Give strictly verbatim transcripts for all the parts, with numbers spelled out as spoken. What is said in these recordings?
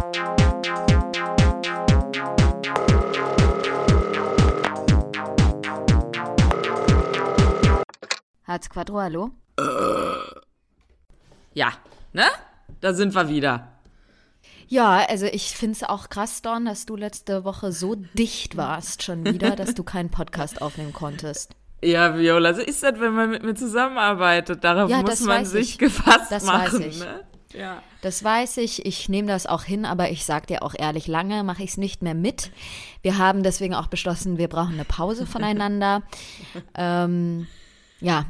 Hartz Quattro, hallo? Ja, ne? Da sind wir wieder. Ja, also ich finde es auch krass, Dawn, dass du letzte Woche so dicht warst schon wieder, dass du keinen Podcast aufnehmen konntest. Ja, Viola, so ist das, wenn man mit mir zusammenarbeitet. Darauf Ja, muss das man weiß sich ich. gefasst Das machen. weiß ich. Ne? Ja. Das weiß ich, ich nehme das auch hin, aber ich sag dir auch ehrlich, lange mache ich es nicht mehr mit. Wir haben deswegen auch beschlossen, wir brauchen eine Pause voneinander. ähm, ja.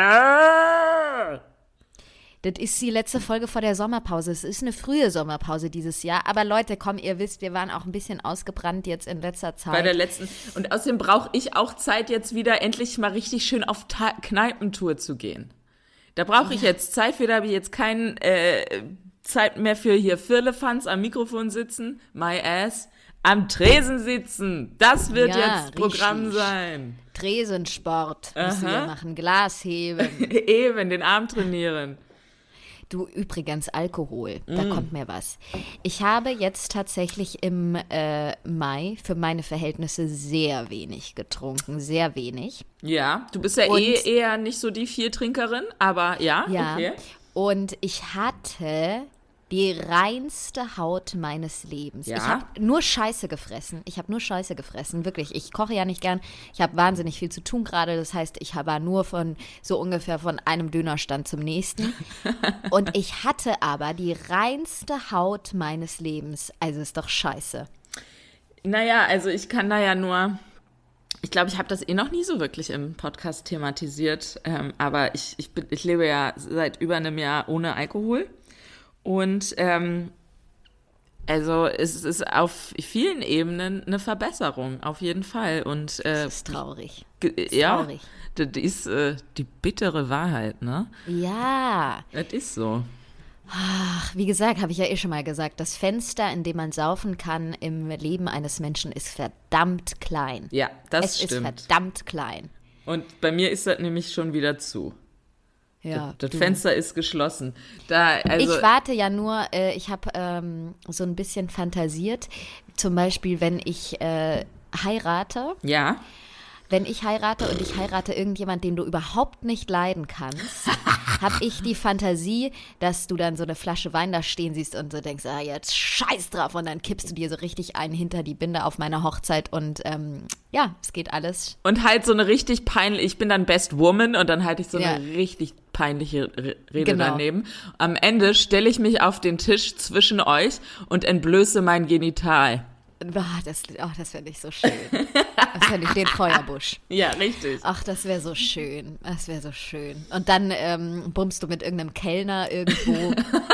Äh. Das ist die letzte Folge vor der Sommerpause. Es ist eine frühe Sommerpause dieses Jahr. Aber Leute, komm, ihr wisst, wir waren auch ein bisschen ausgebrannt jetzt in letzter Zeit. Bei der letzten. Und außerdem brauche ich auch Zeit, jetzt wieder endlich mal richtig schön auf Ta- Kneipentour zu gehen. Da brauche ich jetzt Zeit für, da habe ich jetzt keine äh, Zeit mehr für hier Firlefanz am Mikrofon sitzen, my ass, am Tresen sitzen. Das wird Ja, jetzt Programm richtig. sein. Tresensport müssen Aha. wir machen, Glas heben. Eben, den Arm trainieren. Du, übrigens Alkohol, da kommt mir was. Ich habe jetzt tatsächlich im äh, Mai für meine Verhältnisse sehr wenig getrunken, sehr wenig. Ja, du bist ja Und- eh eher nicht so die Viertrinkerin, aber ja, Ja, okay. und ich hatte die reinste Haut meines Lebens. Ja? Ich habe nur Scheiße gefressen. Ich habe nur Scheiße gefressen, wirklich. Ich koche ja nicht gern. Ich habe wahnsinnig viel zu tun gerade. Das heißt, ich war nur von so ungefähr von einem Dönerstand zum nächsten. Und ich hatte aber die reinste Haut meines Lebens. Also ist doch scheiße. Naja, also ich kann da ja nur, ich glaube, ich habe das eh noch nie so wirklich im Podcast thematisiert, ähm, aber ich, ich, bin, ich lebe ja seit über einem Jahr ohne Alkohol und ähm, also es ist auf vielen Ebenen eine Verbesserung, auf jeden Fall. Und äh, Das ist traurig. ge- ist ja, traurig. das ist äh, die bittere Wahrheit, ne? Ja. Das ist so. Ach, wie gesagt, habe ich ja eh schon mal gesagt, das Fenster, in dem man saufen kann im Leben eines Menschen, ist verdammt klein. Ja, das es stimmt. ist verdammt klein. Und bei mir ist das nämlich schon wieder zu. Ja, Das du. Fenster ist geschlossen. Da, also, Ich warte ja nur, äh, ich habe ähm, so ein bisschen fantasiert, zum Beispiel, wenn ich äh, heirate, ja. wenn ich heirate und ich heirate irgendjemand, den du überhaupt nicht leiden kannst, habe ich die Fantasie, dass du dann so eine Flasche Wein da stehen siehst und so denkst, ah, jetzt scheiß drauf, und dann kippst du dir so richtig einen hinter die Binde auf meiner Hochzeit und ähm, ja, es geht alles. Und halt so eine richtig peinliche, ich bin dann Best Woman und dann halte ich so Ja. eine richtig peinliche Re- Rede Genau. daneben. Am Ende stelle ich mich auf den Tisch zwischen euch und entblöße mein Genital. Oh, das oh, das fände ich so schön. Das fände ich den Feuerbusch. Ja, richtig. Ach, das wäre so schön. Das wäre so schön. Und dann ähm, bummst du mit irgendeinem Kellner irgendwo.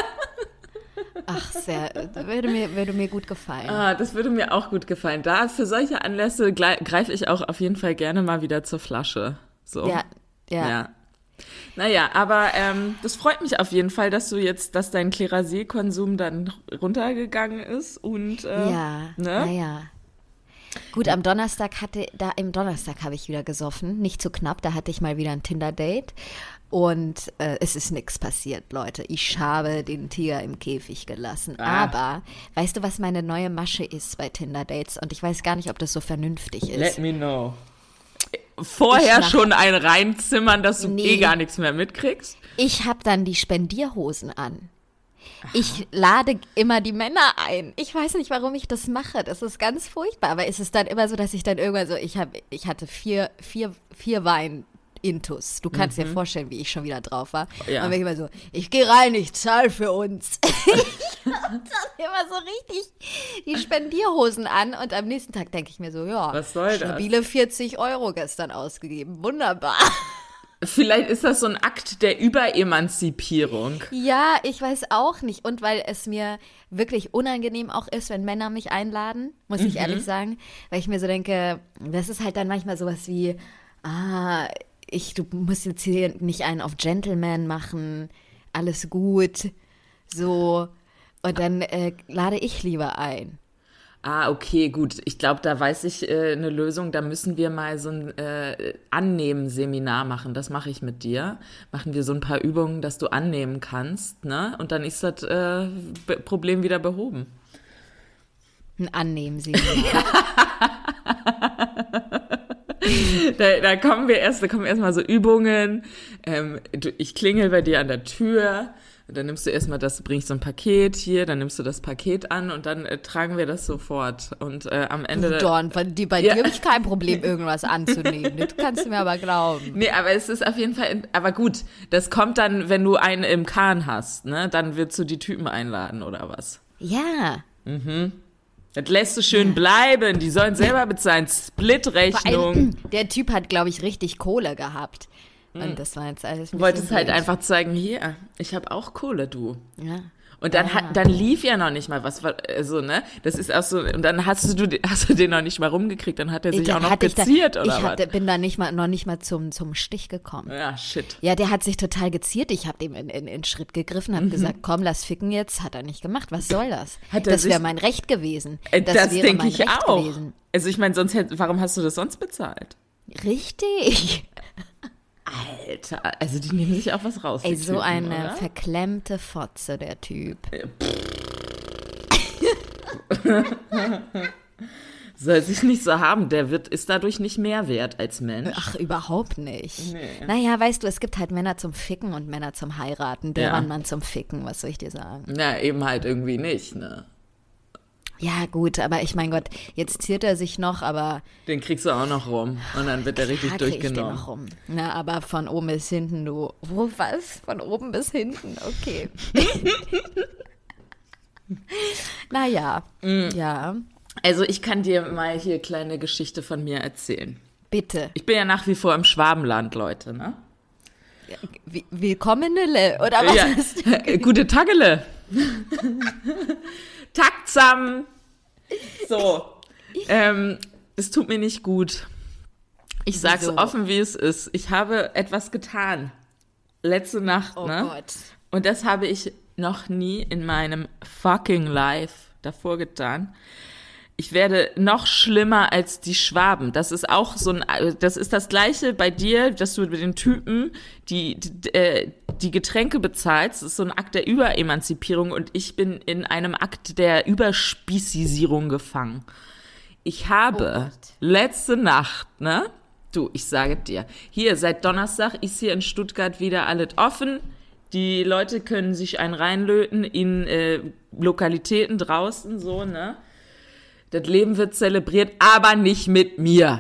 Ach, sehr, würde mir, würde mir gut gefallen. Ah, das würde mir auch gut gefallen. Da für solche Anlässe glei- greife ich auch auf jeden Fall gerne mal wieder zur Flasche. So. Ja, ja. Ja. Naja, aber ähm, das freut mich auf jeden Fall, dass du jetzt, dass dein Klerasil-Konsum dann runtergegangen ist und äh, Ja, ne? naja. Gut, am Donnerstag hatte, da im Donnerstag habe ich wieder gesoffen, nicht zu knapp, da hatte ich mal wieder ein Tinder-Date und äh, es ist nichts passiert, Leute. Ich habe den Tiger im Käfig gelassen. Ah. Aber, weißt du, was meine neue Masche ist bei Tinder-Dates? Und ich weiß gar nicht, ob das so vernünftig ist. Let me know. Vorher Ich mach- schon ein reinzimmern, dass du Nee. eh gar nichts mehr mitkriegst? Ich habe dann die Spendierhosen an. Ich lade immer die Männer ein. Ich weiß nicht, warum ich das mache. Das ist ganz furchtbar. Aber es ist dann immer so, dass ich dann irgendwann so, ich, hab, ich hatte vier, vier, vier Wein-Intus. Du kannst dir vorstellen, wie ich schon wieder drauf war. Ja. Und bin ich immer so, ich gehe rein, ich zahle für uns. Ich hab dann immer so richtig die Spendierhosen an. Und am nächsten Tag denke ich mir so, ja, Was soll das? stabile vierzig Euro gestern ausgegeben. Wunderbar. Vielleicht ist das so ein Akt der Überemanzipierung. Ja, ich weiß auch nicht. Und weil es mir wirklich unangenehm auch ist, wenn Männer mich einladen, muss ich ehrlich sagen. Weil ich mir so denke, das ist halt dann manchmal sowas wie, ah, ich, du musst jetzt hier nicht einen auf Gentleman machen, alles gut, so. Und dann äh, lade ich lieber ein. Ah, okay, gut. Ich glaube, da weiß ich äh, eine Lösung. Da müssen wir mal so ein äh, Annehmen-Seminar machen. Das mache ich mit dir. Machen wir so ein paar Übungen, dass du annehmen kannst, ne? Und dann ist das äh, Be- Problem wieder behoben. Annehmen Sie mal. Da, da kommen wir erst, da kommen erstmal so Übungen. Ähm, du, ich klingel bei dir an der Tür. Und dann nimmst du erstmal das, bringst so ein Paket hier, dann nimmst du das Paket an und dann äh, tragen wir das sofort. Und äh, am Ende. Du, Dorn, bei, die, bei ja. dir habe ich kein Problem, irgendwas anzunehmen. Das kannst du mir aber glauben. Nee, aber es ist auf jeden Fall, aber gut, das kommt dann, wenn du einen im Kahn hast, ne? Dann willst du die Typen einladen oder was? Ja. Mhm. Das lässt du schön bleiben, die sollen selber bezahlen. Split-Rechnung. Der Typ hat, glaube ich, richtig Kohle gehabt. Und das war jetzt alles ein Du wolltest bisschen halt blöd. einfach zeigen, hier, ich habe auch Kohle, du. Ja. Und dann, Ah. hat, dann lief ja noch nicht mal was, also, ne, das ist auch so, und dann hast du, hast du den noch nicht mal rumgekriegt, dann hat er sich Dann auch noch hatte ich geziert, da, oder ich was? hatte, bin da nicht mal, noch nicht mal zum, zum Stich gekommen. Ja, shit. Ja, der hat sich total geziert. Ich habe dem in, in, in Schritt gegriffen, habe gesagt, komm, lass ficken jetzt. Hat er nicht gemacht. Was soll das? Hat er Das wäre sich- mein Recht gewesen. Äh, Das, Das, wäre denke mein ich Recht auch. gewesen. Also ich meine, sonst hätte, warum hast du das sonst bezahlt? Richtig. Alter, also die nehmen sich auch was raus. Ey, die so Typen, eine oder? verklemmte Fotze, der Typ. Soll sich nicht so haben, der wird, ist dadurch nicht mehr wert als Mensch. Ach, überhaupt nicht. Nee. Naja, weißt du, es gibt halt Männer zum Ficken und Männer zum Heiraten. Der Ja. war ein Mann zum Ficken, was soll ich dir sagen? Na, eben halt irgendwie nicht, ne? Ja, gut, aber ich mein Gott, jetzt ziert er sich noch, aber Den kriegst du auch noch rum und dann wird er richtig da krieg ich den durchgenommen. noch rum. Na, aber von oben bis hinten, du. Wo, was? Von oben bis hinten, okay. Naja, Mm. ja, Also ich kann dir mal hier kleine Geschichte von mir erzählen. bitte. Ich bin ja nach wie vor im Schwabenland, Leute, ne? Wi- Willkommenele, oder was Ja, ist? gute Tagele. Tag zusammen. So. Ähm, es tut mir nicht gut. Ich sag's Wieso? offen, wie es ist. Ich habe etwas getan. Letzte Nacht, Oh ne? Gott. Und das habe ich noch nie in meinem fucking Life davor getan. Ich werde noch schlimmer als die Schwaben. Das ist auch so ein, das ist das Gleiche bei dir, dass du mit den Typen die, die, äh, die Getränke bezahlst. Das ist so ein Akt der Überemanzipierung und ich bin in einem Akt der Überspeziesierung gefangen. Ich habe Oh Gott. letzte Nacht, ne? Du, ich sage dir, hier seit Donnerstag ist hier in Stuttgart wieder alles offen. Die Leute können sich einen reinlöten in äh, Lokalitäten draußen, so, ne? Das Leben wird zelebriert, aber nicht mit mir.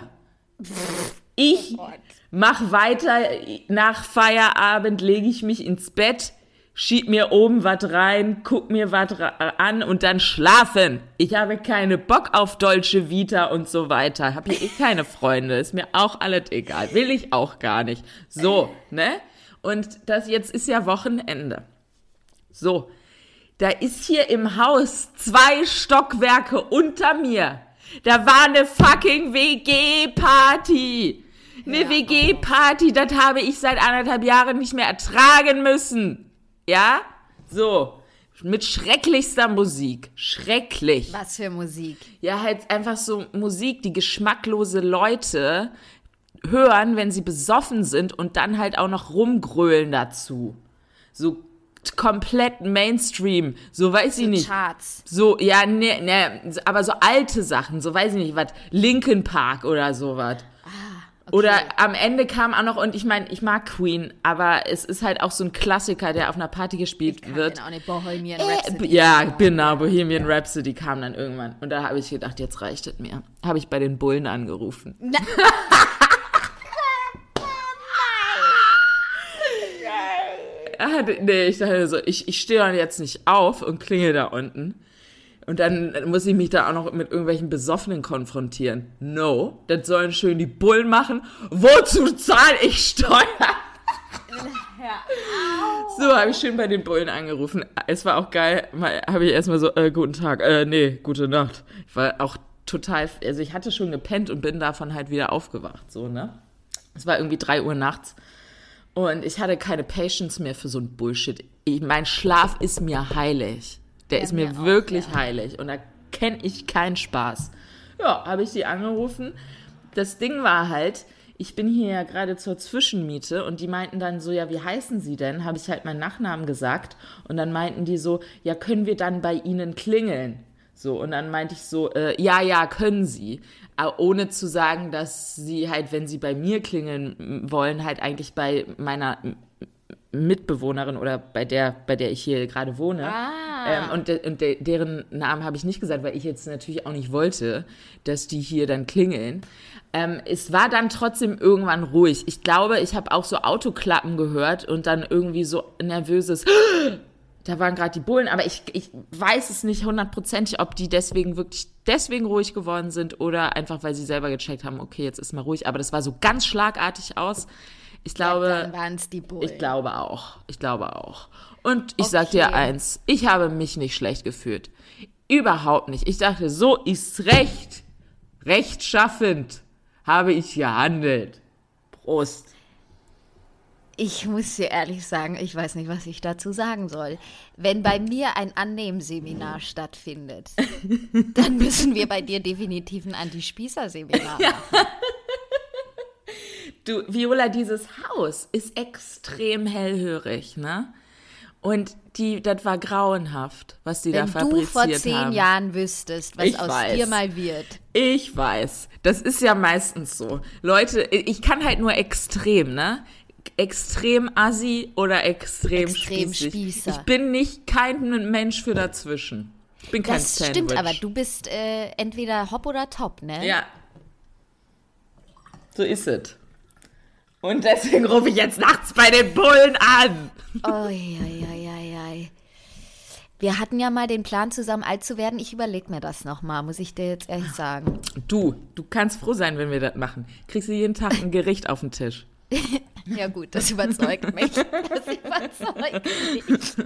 Ich mach weiter, nach Feierabend lege ich mich ins Bett, schieb mir oben was rein, guck mir was an und dann schlafen. Ich habe keine Bock auf Dolce Vita und so weiter. Hab hier eh keine Freunde, ist mir auch alles egal. Will ich auch gar nicht. So, ne? Und das jetzt ist ja Wochenende. So. Da ist hier im Haus zwei Stockwerke unter mir. Da war eine fucking W G-Party. Eine Ja. W G-Party, das habe ich seit anderthalb Jahren nicht mehr ertragen müssen. Ja? So. Mit schrecklichster Musik. Schrecklich. Was für Musik. Ja, halt einfach so Musik, die geschmacklose Leute hören, wenn sie besoffen sind und dann halt auch noch rumgrölen dazu. So komplett Mainstream, so weiß ich nicht. Charts. So, ja, ne, ne, aber so alte Sachen, so weiß ich nicht, was, Linkin Park oder sowas. Okay. Oder am Ende kam auch noch, und ich meine, ich mag Queen, aber es ist halt auch so ein Klassiker, der auf einer Party gespielt Kann wird. den auch nicht Bohemian Äh, Rhapsody. ja, genau, Bohemian Rhapsody kam dann irgendwann. Und da habe ich gedacht, jetzt reicht es mir. Habe ich bei den Bullen angerufen. Na, Ah, nee, ich dachte so, ich, ich stehe dann jetzt nicht auf und klingel da unten. Und dann muss ich mich da auch noch mit irgendwelchen Besoffenen konfrontieren. No, das sollen schön die Bullen machen. Wozu zahle ich Steuern? So, habe ich schön bei den Bullen angerufen. Es war auch geil, habe ich erstmal so, äh, guten Tag, äh, nee, gute Nacht. Ich war auch total, also ich hatte schon gepennt und bin davon halt wieder aufgewacht, so, ne? Es war irgendwie drei Uhr nachts. Und ich hatte keine Patience mehr für so ein Bullshit. Ich, mein Schlaf ist mir heilig. Der Ja, ist mir, mir auch, wirklich ja. heilig. Und da kenne ich keinen Spaß. Ja, habe ich die angerufen. Das Ding war halt, ich bin hier ja gerade zur Zwischenmiete und die meinten dann so, ja, wie heißen Sie denn? Habe ich halt meinen Nachnamen gesagt. Und dann meinten die so, ja, können wir dann bei Ihnen klingeln? So, und dann meinte ich so, äh, ja, ja, können sie. Aber ohne zu sagen, dass sie halt, wenn sie bei mir klingeln wollen, halt eigentlich bei meiner Mitbewohnerin oder bei der, bei der ich hier gerade wohne. Ah. Ähm, und de, und de, deren Namen habe ich nicht gesagt, weil ich jetzt natürlich auch nicht wollte, dass die hier dann klingeln. Ähm, es war dann trotzdem irgendwann ruhig. Ich glaube, ich habe auch so Autoklappen gehört und dann irgendwie so nervöses, da waren gerade die Bullen, aber ich, ich weiß es nicht hundertprozentig, ob die deswegen wirklich deswegen ruhig geworden sind oder einfach, weil sie selber gecheckt haben, okay, jetzt ist mal ruhig. Aber das war so ganz schlagartig aus. Ich glaube, ja, dann waren es die Bullen. Ich glaube auch. Ich glaube auch. Und ich okay. sag dir eins, ich habe mich nicht schlecht gefühlt. Überhaupt nicht. Ich dachte, so ist recht. Rechtschaffend habe ich gehandelt. Prost. Ich muss dir ehrlich sagen, ich weiß nicht, was ich dazu sagen soll. Wenn bei mir ein Annehmseminar stattfindet, dann müssen wir bei dir definitiv ein Anti-Spießer-Seminar ja. machen. Du, Viola, dieses Haus ist extrem hellhörig, ne? Und die, das war grauenhaft, was die Wenn da fabriziert haben. Wenn du vor zehn haben. Jahren wüsstest, was ich aus weiß. dir mal wird. Ich weiß. Das ist ja meistens so. Leute, ich kann halt nur extrem, ne? Extrem assi oder extrem, extrem spießig. Spießer. Ich bin nicht kein Mensch für dazwischen. Ich bin kein das Sandwich. Stimmt, aber du bist äh, entweder hopp oder top, ne? Ja. So ist es. Und deswegen rufe ich jetzt nachts bei den Bullen an. Oh, ja, ja, ja, ja. Wir hatten ja mal den Plan, zusammen alt zu werden. Ich überlege mir das nochmal, muss ich dir jetzt ehrlich sagen. Du, du kannst froh sein, wenn wir das machen. Kriegst du jeden Tag ein Gericht auf den Tisch. Ja gut, das überzeugt mich. Das überzeugt mich.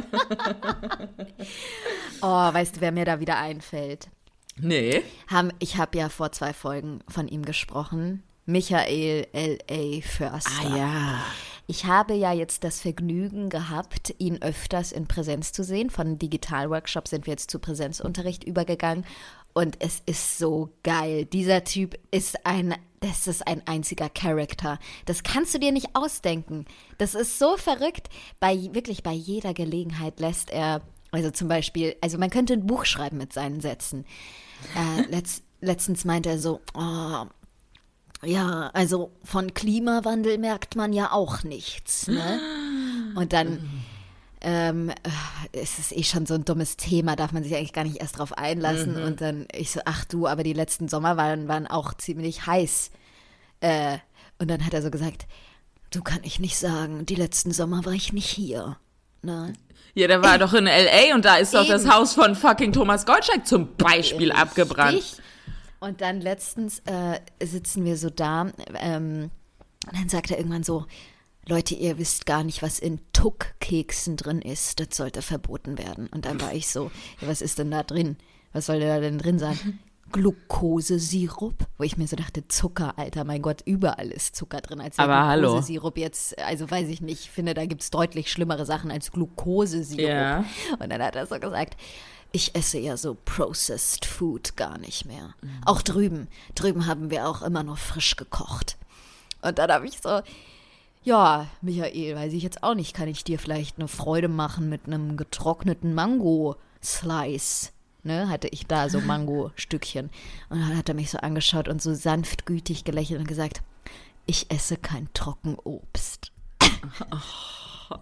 Oh, weißt du, wer mir da wieder einfällt? Nee. Haben, ich habe ja vor zwei Folgen von ihm gesprochen. Michael L A. Förster. Ah ja. Ich habe ja jetzt das Vergnügen gehabt, ihn öfters in Präsenz zu sehen. Von Digitalworkshop sind wir jetzt zu Präsenzunterricht übergegangen. Und es ist so geil. Dieser Typ ist ein, das ist ein einziger Charakter. Das kannst du dir nicht ausdenken. Das ist so verrückt. Bei, wirklich bei jeder Gelegenheit lässt er, also zum Beispiel, also man könnte ein Buch schreiben mit seinen Sätzen. Äh, letzt, letztens meinte er so, oh, ja, also von Klimawandel merkt man ja auch nichts, ne? Und dann ähm, ist es eh schon so ein dummes Thema, darf man sich eigentlich gar nicht erst drauf einlassen. Mhm. Und dann ich so, ach du, aber die letzten Sommer waren, waren auch ziemlich heiß. Äh, und dann hat er so gesagt, du, kann ich nicht sagen, die letzten Sommer war ich nicht hier, ne? Ja, der war Ey, doch in L A und da ist eben. doch das Haus von fucking Thomas Gottschalk zum Beispiel Richtig. abgebrannt. Und dann letztens äh, sitzen wir so da ähm, und dann sagt er irgendwann so, Leute, ihr wisst gar nicht, was in Tuck-Keksen drin ist. Das sollte verboten werden. Und dann war ich so, ja, was ist denn da drin? Was soll da denn drin sein? Glukosesirup? Wo ich mir so dachte, Zucker, Alter, mein Gott, überall ist Zucker drin. Als Aber Glukosesirup jetzt, also weiß ich nicht, ich finde, da gibt es deutlich schlimmere Sachen als Glukosesirup. Ja. Und dann hat er so gesagt, ich esse ja so processed food gar nicht mehr. Mhm. Auch drüben. Drüben haben wir auch immer nur frisch gekocht. Und dann habe ich so, ja, Michael, weiß ich jetzt auch nicht, kann ich dir vielleicht eine Freude machen mit einem getrockneten Mango-Slice? Ne, hatte ich da so Mango-Stückchen. Und dann hat er mich so angeschaut und so sanftgütig gelächelt und gesagt, ich esse kein Trockenobst. Oh.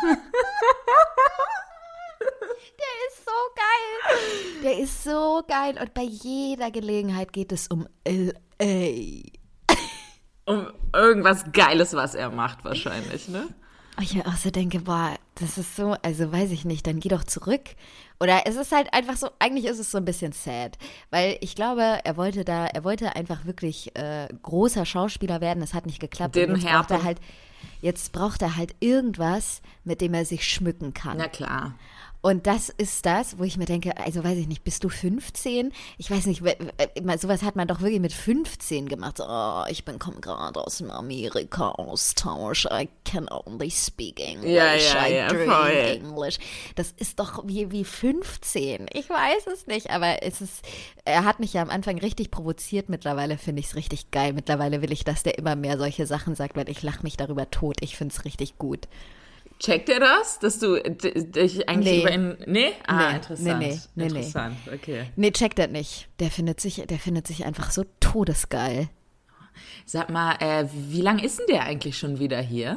Der ist so geil. Der ist so geil. Und bei jeder Gelegenheit geht es um L A. Um irgendwas Geiles, was er macht wahrscheinlich, ne? Ich mir auch so denke, boah, das ist so, also weiß ich nicht, dann geh doch zurück. Oder es ist halt einfach so, eigentlich ist es so ein bisschen sad. Weil ich glaube, er wollte da, er wollte einfach wirklich äh, großer Schauspieler werden. Das hat nicht geklappt. Den und jetzt braucht Härte. er halt, jetzt braucht er halt irgendwas, mit dem er sich schmücken kann. Na klar. Und das ist das, wo ich mir denke, also weiß ich nicht, bist du fünfzehn? Ich weiß nicht, sowas hat man doch wirklich mit fünfzehn gemacht. So, oh, ich bin komme gerade aus dem Amerika-Austausch. I can only speak English. Ja, ja, I ja, dream voll. English. Das ist doch wie, wie fünfzehn. Ich weiß es nicht, aber es ist, er hat mich ja am Anfang richtig provoziert. Mittlerweile finde ich es richtig geil. Mittlerweile will ich, dass der immer mehr solche Sachen sagt, weil ich lache mich darüber tot. Ich finde es richtig gut. Checkt er das, dass du dich eigentlich Nee. über ihn... Nee? Ah, Nee, interessant. nee, nee, nee, nee. Interessant, okay. Nee, checkt er nicht. Der findet sich, der findet sich einfach so todesgeil. Sag mal, äh, wie lang ist denn der eigentlich schon wieder hier?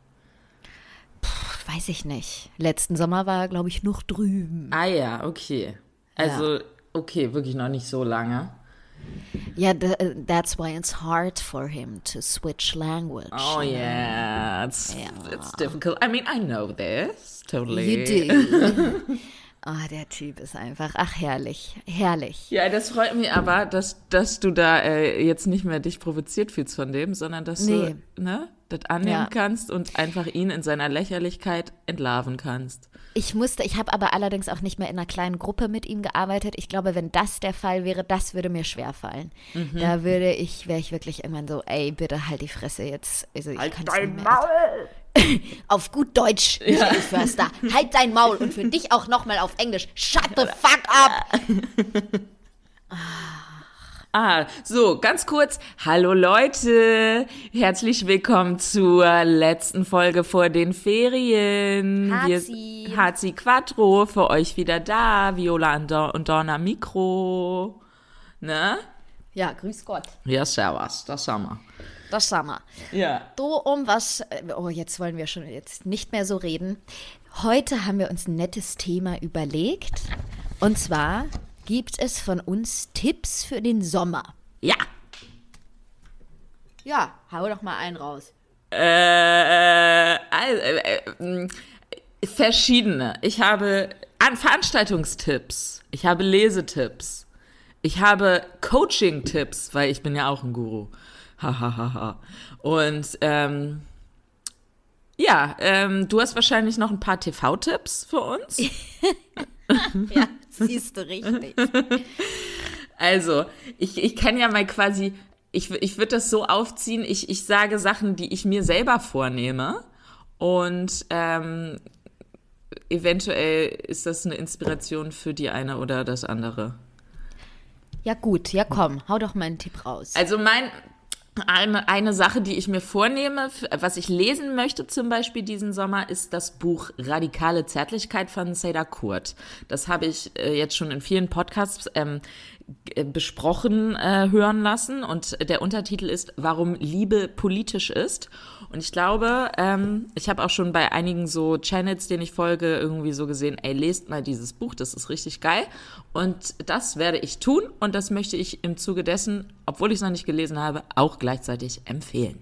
Puh, weiß ich nicht. Letzten Sommer war er, glaube ich, noch drüben. Ah ja, okay. Also, okay, wirklich noch nicht so lange. Ja, th- that's why it's hard for him to switch language. Oh yeah, it's, Ja. it's difficult. I mean, I know this, totally. You do. Ah, der Typ ist einfach, ach herrlich, herrlich. Ja, das freut mich aber, dass, dass du da äh, jetzt nicht mehr dich provoziert fühlst von dem, sondern dass Nee. du ne, das annehmen Ja. kannst und einfach ihn in seiner Lächerlichkeit entlarven kannst. Ich musste, ich habe aber allerdings auch nicht mehr in einer kleinen Gruppe mit ihm gearbeitet. Ich glaube, wenn das der Fall wäre, das würde mir schwerfallen. Mhm. Da würde ich, wäre ich wirklich irgendwann so, ey, bitte halt die Fresse jetzt. Also ich Halt kann's dein nicht mehr. Auf gut Deutsch, Michael Förster. Halt dein Maul und für dich auch nochmal auf Englisch. Shut the fuck up! Ah, so, ganz kurz. Hallo Leute, herzlich willkommen zur letzten Folge vor den Ferien. Hazi. Wir, Hazi Quattro, für euch wieder da. Viola und, Dor und Dorna Mikro. Ne? Ja, grüß Gott. Ja, servus, das haben wir. Das sagen wir. Ja. Du, um was, oh, jetzt wollen wir schon jetzt nicht mehr so reden. Heute haben wir uns ein nettes Thema überlegt. Und zwar gibt es von uns Tipps für den Sommer. Ja. Ja, hau doch mal einen raus. Äh, also, äh, äh, verschiedene. Ich habe An Veranstaltungstipps. Ich habe Lesetipps. Ich habe Coaching-Tipps, weil ich bin ja auch ein Guru. Hahaha. Und ähm, ja, ähm, du hast wahrscheinlich noch ein paar T V-Tipps für uns. Ja, siehst du richtig. Also, ich, ich kann ja mal quasi, ich, ich würde das so aufziehen, ich, ich sage Sachen, die ich mir selber vornehme und ähm, eventuell ist das eine Inspiration für die eine oder das andere. Ja gut, ja komm, hau doch mal einen Tipp raus. Also mein, eine, eine Sache, die ich mir vornehme, was ich lesen möchte zum Beispiel diesen Sommer, ist das Buch Radikale Zärtlichkeit von Seda Kurt. Das habe ich äh, jetzt schon in vielen Podcasts ähm, g- besprochen äh, hören lassen und der Untertitel ist Warum Liebe politisch ist. Und ich glaube, ähm, ich habe auch schon bei einigen so Channels, denen ich folge, irgendwie so gesehen, ey, lest mal dieses Buch, das ist richtig geil. Und das werde ich tun und das möchte ich im Zuge dessen, obwohl ich es noch nicht gelesen habe, auch gleichzeitig empfehlen.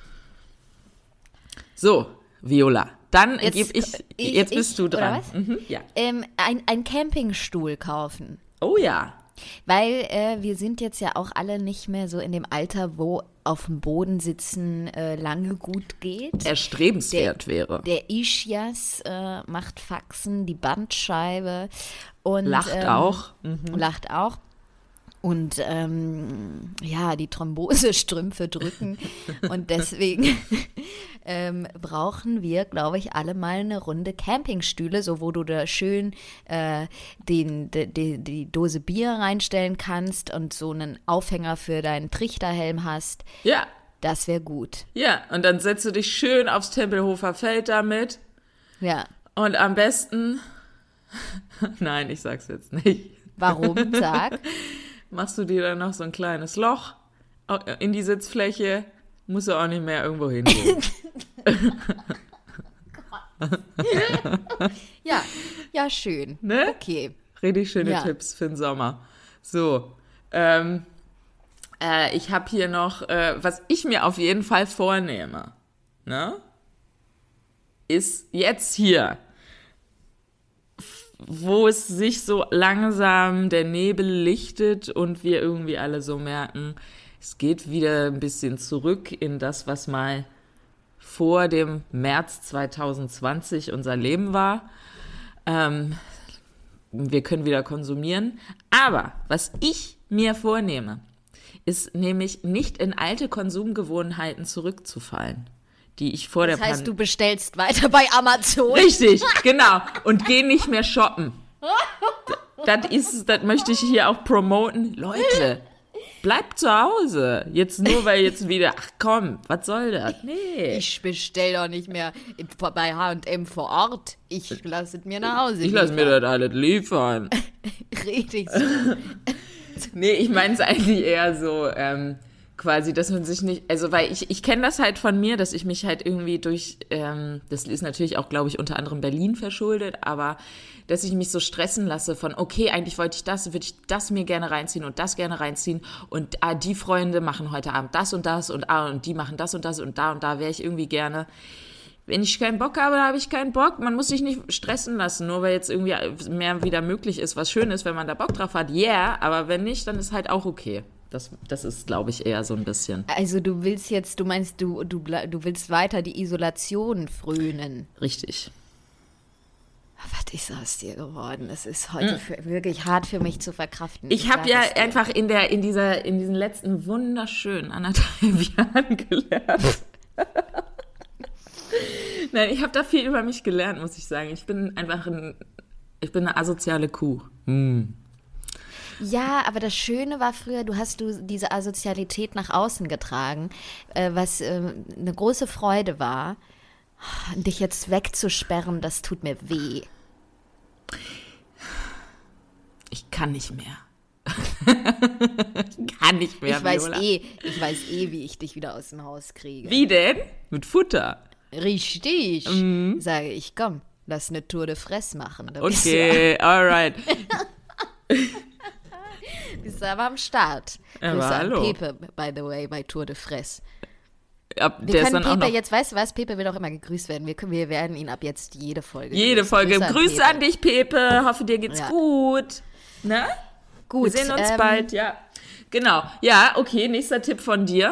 So, Viola, dann Jetzt gebe ich, ich- jetzt ich, bist du dran. oder was? Mhm, ja. Ähm, ein, ein Campingstuhl kaufen. Oh ja. Weil äh, wir sind jetzt ja auch alle nicht mehr so in dem Alter, wo auf dem Boden sitzen äh, lange gut geht. Erstrebenswert wäre. Der Ischias äh, macht Faxen, die Bandscheibe und Lacht ähm, auch. Lacht auch. Und ähm, ja, die Thrombosestrümpfe drücken. Und deswegen ähm, brauchen wir, glaube ich, alle mal eine Runde Campingstühle, so wo du da schön äh, den, de, de, die Dose Bier reinstellen kannst und so einen Aufhänger für deinen Trichterhelm hast. Ja, Das wäre gut. ja. Und dann setzt du dich schön aufs Tempelhofer Feld damit. Ja. Und am besten, nein, ich sag's jetzt nicht, Warum? Sag. machst du dir dann noch so ein kleines Loch in die Sitzfläche, musst du auch nicht mehr irgendwo hingehen. Ja, ja, schön. Ne? Okay. Richtig schöne Ja. Tipps für den Sommer. So, ähm, äh, ich habe hier noch, äh, was ich mir auf jeden Fall vornehme, ne? Ist jetzt hier, wo es sich so langsam der Nebel lichtet und wir irgendwie alle so merken, es geht wieder ein bisschen zurück in das, was mal vor dem März zwanzig zwanzig unser Leben war. Ähm, wir können wieder konsumieren. Aber was ich mir vornehme, ist nämlich nicht in alte Konsumgewohnheiten zurückzufallen, die ich vor Das der heißt, Pan- du bestellst weiter bei Amazon. Richtig, genau. Und geh nicht mehr shoppen. Das ist, das möchte ich hier auch promoten. Leute, bleib zu Hause. Jetzt nur, weil jetzt wieder, ach komm, was soll das? Nee. Ich bestell doch nicht mehr bei H und M vor Ort. Ich lasse es mir nach Hause Ich lasse mir das alles liefern. Richtig so. Nee, ich meine es eigentlich eher so, ähm, quasi, dass man sich nicht, also weil ich, ich kenne das halt von mir, dass ich mich halt irgendwie durch, ähm, das ist natürlich auch, glaube ich, unter anderem Berlin verschuldet, aber dass ich mich so stressen lasse von, okay, eigentlich wollte ich das, würde ich das mir gerne reinziehen und das gerne reinziehen und ah, die Freunde machen heute Abend das und das und ah, und die machen das und das und da und da wäre ich irgendwie gerne. Wenn ich keinen Bock habe, dann habe ich keinen Bock. Man muss sich nicht stressen lassen, nur weil jetzt irgendwie mehr wieder möglich ist, was schön ist, wenn man da Bock drauf hat. Yeah, aber wenn nicht, dann ist halt auch okay. Das, das ist, glaube ich, eher so ein bisschen. Also du willst jetzt, du meinst, du, du, du willst weiter die Isolation frönen. Richtig. Was ist aus dir geworden? Es ist heute für, wirklich hart für mich zu verkraften. Ich habe ja einfach in, der, in, dieser, in diesen letzten wunderschönen anderthalb Jahren gelernt. Nein, ich habe da viel über mich gelernt, muss ich sagen. Ich bin einfach ein, ich bin eine asoziale Kuh. Hm. Ja, aber das Schöne war früher, du hast du diese Asozialität nach außen getragen, äh, was äh, eine große Freude war. Dich jetzt wegzusperren, das tut mir weh. Ich kann nicht mehr. ich kann nicht mehr, ich weiß Viola. eh, ich weiß eh, wie ich dich wieder aus dem Haus kriege. Wie denn? Mit Futter. Richtig, Mhm. sage ich, komm, lass eine Tour de Fresse machen. Da Okay, bist alright. du, bist du aber am Start. Aber Grüße an hallo. Pepe, by the way, bei Tour de Fresse. Ab, Wir der ist können dann auch Pepe noch jetzt, weißt du was, Pepe will auch immer gegrüßt werden. Wir, können, wir werden ihn ab jetzt jede Folge jede grüßen. Folge. Grüße, Grüße an, an dich, Pepe. Hoffe, dir geht's Ja. gut. Ne? Gut, Wir sehen uns ähm, bald, ja. Genau. Ja, okay, nächster Tipp von dir.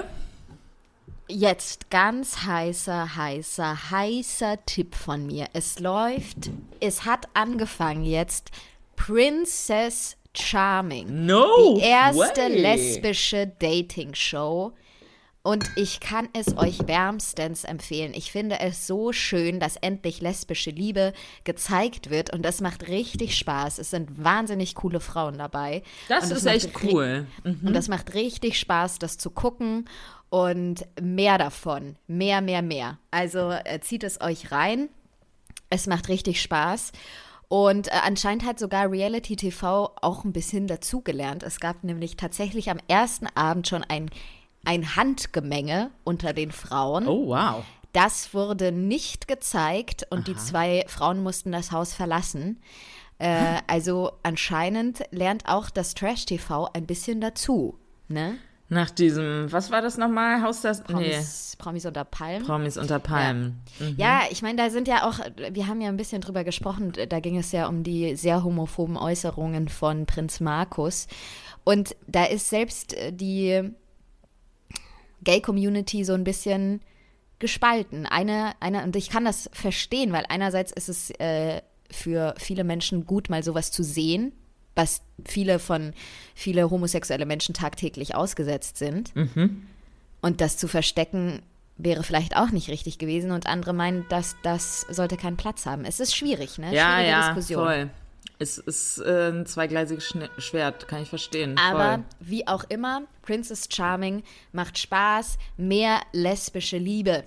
Jetzt ganz heißer, heißer, heißer Tipp von mir. Es läuft, es hat angefangen jetzt Princess Charming. No Die erste way. lesbische Dating-Show. Und ich kann es euch wärmstens empfehlen. Ich finde es so schön, dass endlich lesbische Liebe gezeigt wird. Und das macht richtig Spaß. Es sind wahnsinnig coole Frauen dabei. Das, und ist macht echt ri- cool. Mhm. Und das macht richtig Spaß, das zu gucken. Und mehr davon. Mehr, mehr, mehr. Also äh, zieht es euch rein. Es macht richtig Spaß. Und äh, anscheinend hat sogar Reality T V auch ein bisschen dazugelernt. Es gab nämlich tatsächlich am ersten Abend schon ein, ein Handgemenge unter den Frauen. Oh, wow. Das wurde nicht gezeigt und die zwei Frauen mussten das Haus verlassen. Äh, also anscheinend lernt auch das Trash-T V ein bisschen dazu. Ne? Nach diesem, was war das nochmal? Haus das? Nee. Promis, Promis unter Palmen. Promis unter Palmen. Mhm. Ja, ich meine, da sind ja auch, wir haben ja ein bisschen drüber gesprochen, da ging es ja um die sehr homophoben Äußerungen von Prinz Markus. Und da ist selbst die Gay-Community so ein bisschen gespalten. Eine, eine, und ich kann das verstehen, weil einerseits ist es äh, für viele Menschen gut, mal sowas zu sehen, was viele von, viele homosexuelle Menschen tagtäglich ausgesetzt sind. Mhm. Und das zu verstecken wäre vielleicht auch nicht richtig gewesen. Und andere meinen, dass das sollte keinen Platz haben. Es ist schwierig, ne? Ja, Schwierige ja, Diskussion. voll. Es ist äh, ein zweigleisiges Schne- Schwert, kann ich verstehen. Aber voll. wie auch immer, Princess Charming macht Spaß, mehr lesbische Liebe.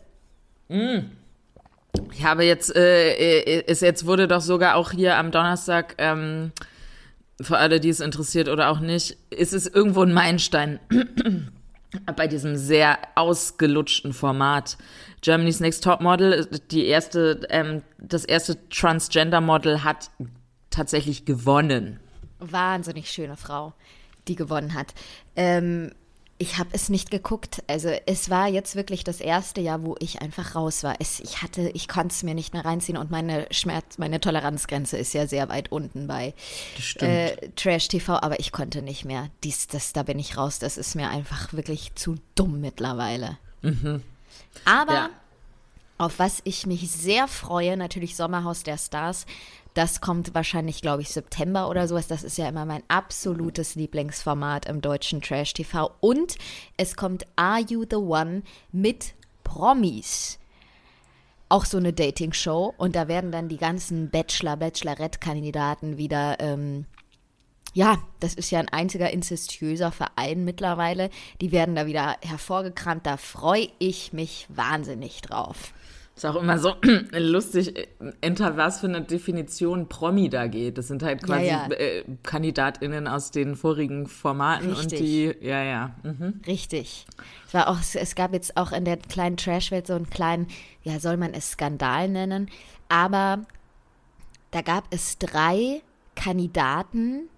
Ich habe jetzt, äh, es jetzt wurde doch sogar auch hier am Donnerstag, ähm, für alle, die es interessiert oder auch nicht, ist es irgendwo ein Meilenstein bei diesem sehr ausgelutschten Format. Germany's Next Top Model, die erste, ähm, das erste Transgender-Model hat tatsächlich gewonnen. Wahnsinnig schöne Frau, die gewonnen hat. Ähm, ich habe es nicht geguckt. Also es war jetzt wirklich das erste Jahr, wo ich einfach raus war. Es, ich hatte, ich konnte es mir nicht mehr reinziehen und meine Schmerz, meine Toleranzgrenze ist ja sehr weit unten bei äh, Trash-T V, aber ich konnte nicht mehr. Dies, das, da bin ich raus. Das ist mir einfach wirklich zu dumm mittlerweile. Mhm. Aber Ja. auf was ich mich sehr freue, natürlich Sommerhaus der Stars. Das kommt wahrscheinlich, glaube ich, September oder sowas. Das ist ja immer mein absolutes Lieblingsformat im deutschen Trash-T V. Und es kommt Are You the One mit Promis. Auch so eine Dating-Show. Und da werden dann die ganzen Bachelor-, Bachelorette-Kandidaten wieder ähm, Ja, das ist ja ein einziger inzestiöser Verein mittlerweile. Die werden da wieder hervorgekramt. Da freue ich mich wahnsinnig drauf. Ist auch immer so lustig, hinter was für eine Definition Promi da geht. Das sind halt quasi ja, ja. Äh, KandidatInnen aus den vorigen Formaten. Richtig. Und die, ja, ja. Mhm. Richtig. Es war auch, es gab jetzt auch in der kleinen Trashwelt so einen kleinen, ja, soll man es Skandal nennen, aber da gab es drei Kandidaten,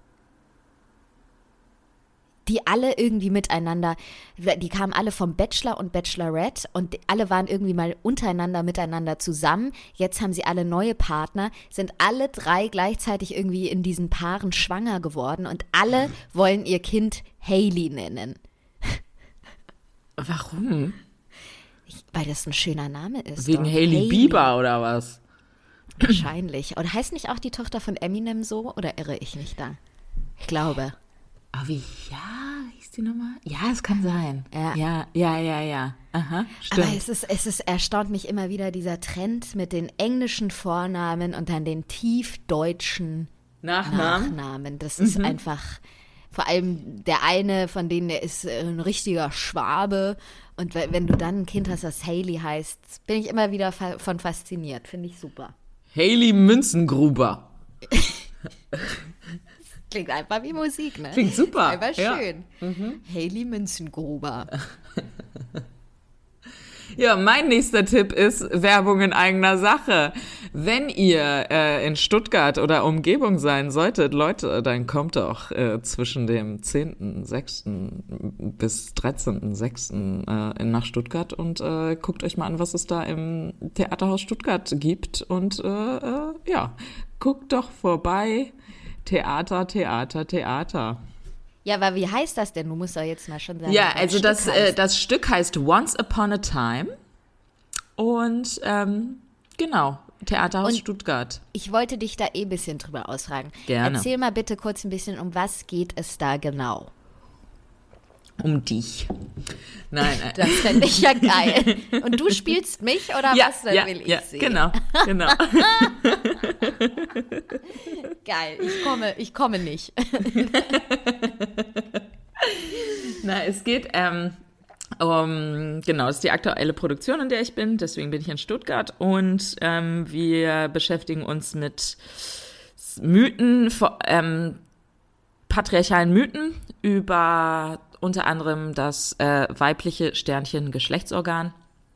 die alle irgendwie miteinander, die kamen alle vom Bachelor und Bachelorette und alle waren irgendwie mal untereinander miteinander zusammen. Jetzt haben sie alle neue Partner, sind alle drei gleichzeitig irgendwie in diesen Paaren schwanger geworden und alle wollen ihr Kind Hailey nennen. Warum? Ich, weil das ein schöner Name ist. Wegen doch. Hailey Bieber oder was? Wahrscheinlich. Oder heißt nicht auch die Tochter von Eminem so? Oder irre ich mich da? Ich glaube. Aber wie, ja, hieß die nochmal? Ja, es kann sein. Ja, ja, ja, ja. ja. Aha, stimmt. Aber es ist, es ist, erstaunt mich immer wieder dieser Trend mit den englischen Vornamen und dann den tiefdeutschen Nachnamen. Nachnamen. Das ist Mhm. einfach, vor allem der eine von denen, der ist ein richtiger Schwabe. Und wenn du dann ein Kind hast, das Hailey heißt, bin ich immer wieder von fasziniert. Finde ich super. Hailey Münzengruber. Klingt einfach wie Musik, ne? Klingt super. Einfach schön. Ja. Mhm. Hailey Münzengruber. Ja, mein nächster Tipp ist Werbung in eigener Sache. Wenn ihr äh, in Stuttgart oder Umgebung sein solltet, Leute, dann kommt doch äh, zwischen dem zehnten sechsten bis dreizehnten sechsten Äh, nach Stuttgart und äh, guckt euch mal an, was es da im Theaterhaus Stuttgart gibt. Und äh, äh, ja, guckt doch vorbei. Theater, Theater, Theater. Ja, aber wie heißt das denn? Du musst doch jetzt mal schon sagen. Ja, wie also Stück das, äh, heißt. das Stück heißt Once Upon a Time und ähm, genau, Theaterhaus Und Stuttgart. Ich wollte dich da eh ein bisschen drüber ausfragen. Gerne. Erzähl mal bitte kurz ein bisschen, um was geht es da genau? Um dich. Nein, äh, Das fände ich ja geil. Und du spielst mich oder ja, was denn ja, will ich ja, sehen? genau, genau. Geil, ich komme, ich komme nicht. Na, es geht ähm, um, genau, es ist die aktuelle Produktion, in der ich bin, deswegen bin ich in Stuttgart und ähm, wir beschäftigen uns mit Mythen, vor- ähm, patriarchalen Mythen über unter anderem das äh, weibliche Sternchen Geschlechtsorgan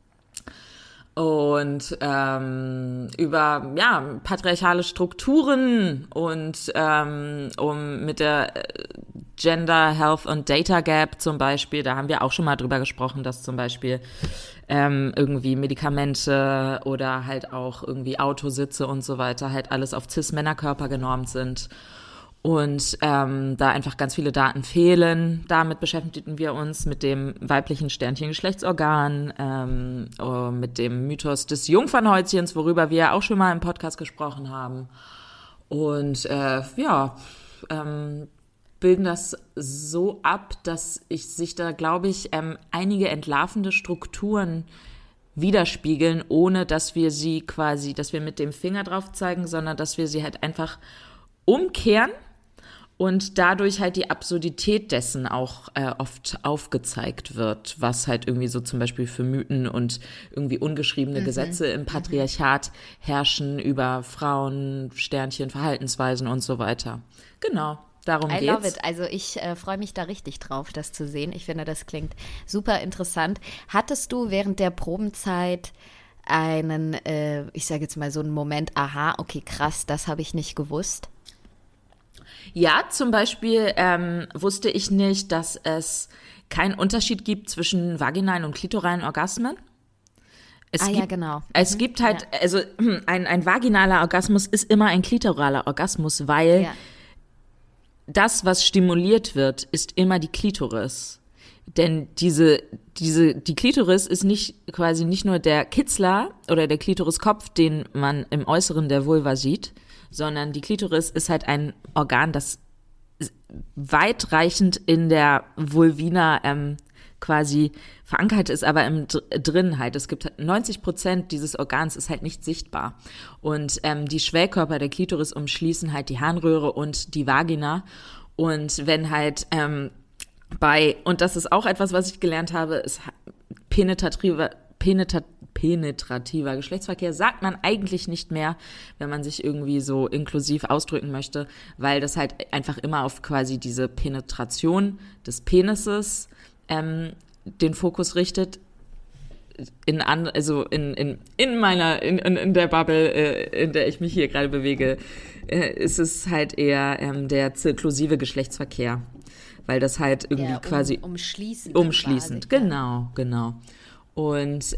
und ähm, über ja patriarchale Strukturen und ähm, um mit der äh, Gender, Health und Data Gap zum Beispiel, da haben wir auch schon mal drüber gesprochen, dass zum Beispiel ähm, irgendwie Medikamente oder halt auch irgendwie Autositze und so weiter halt alles auf Cis-Männerkörper genormt sind. Und ähm, da einfach ganz viele Daten fehlen. Damit beschäftigten wir uns mit dem weiblichen Sternchen-Geschlechtsorgan, ähm, äh, mit dem Mythos des Jungfernhäutchens, worüber wir ja auch schon mal im Podcast gesprochen haben. Und äh, ja, ähm, bilden das so ab, dass ich sich da, glaube ich, ähm, einige entlarvende Strukturen widerspiegeln, ohne dass wir sie quasi, dass wir mit dem Finger drauf zeigen, sondern dass wir sie halt einfach umkehren. Und dadurch halt die Absurdität dessen auch äh, oft aufgezeigt wird, was halt irgendwie so zum Beispiel für Mythen und irgendwie ungeschriebene mhm. Gesetze im Patriarchat herrschen über Frauen, Sternchen, Verhaltensweisen und so weiter. Genau, darum I geht's. I love it. Also ich äh, freue mich da richtig drauf, das zu sehen. Ich finde, das klingt super interessant. Hattest du während der Probenzeit einen, äh, ich sage jetzt mal so einen Moment, aha, okay, krass, das habe ich nicht gewusst? Ja, zum Beispiel ähm, wusste ich nicht, dass es keinen Unterschied gibt zwischen vaginalen und klitoralen Orgasmen. Es ah gibt, ja, genau. Es mhm. gibt halt, ja. also ein, ein vaginaler Orgasmus ist immer ein klitoraler Orgasmus, weil ja. das, was stimuliert wird, ist immer die Klitoris. Denn diese, diese, die Klitoris ist nicht quasi nicht nur der Kitzler oder der Klitoriskopf, den man im Äußeren der Vulva sieht, sondern die Klitoris ist halt ein Organ, das weitreichend in der Vulvina ähm, quasi verankert ist, aber im drin halt. Es gibt neunzig Prozent dieses Organs ist halt nicht sichtbar. Und ähm, die Schwellkörper der Klitoris umschließen halt die Harnröhre und die Vagina. Und wenn halt ähm, bei, und das ist auch etwas, was ich gelernt habe, ist penetrativer, penetrat, penetrativer Geschlechtsverkehr sagt man eigentlich nicht mehr, wenn man sich irgendwie so inklusiv ausdrücken möchte, weil das halt einfach immer auf quasi diese Penetration des Penises ähm, den Fokus richtet. In an, also in, in, in meiner, in, in, in der Bubble, äh, in der ich mich hier gerade bewege, äh, ist es halt eher ähm, der zirklusive Geschlechtsverkehr. Weil das halt irgendwie ja, um, quasi umschließend. Umschließend, quasi, genau, ja. genau. Und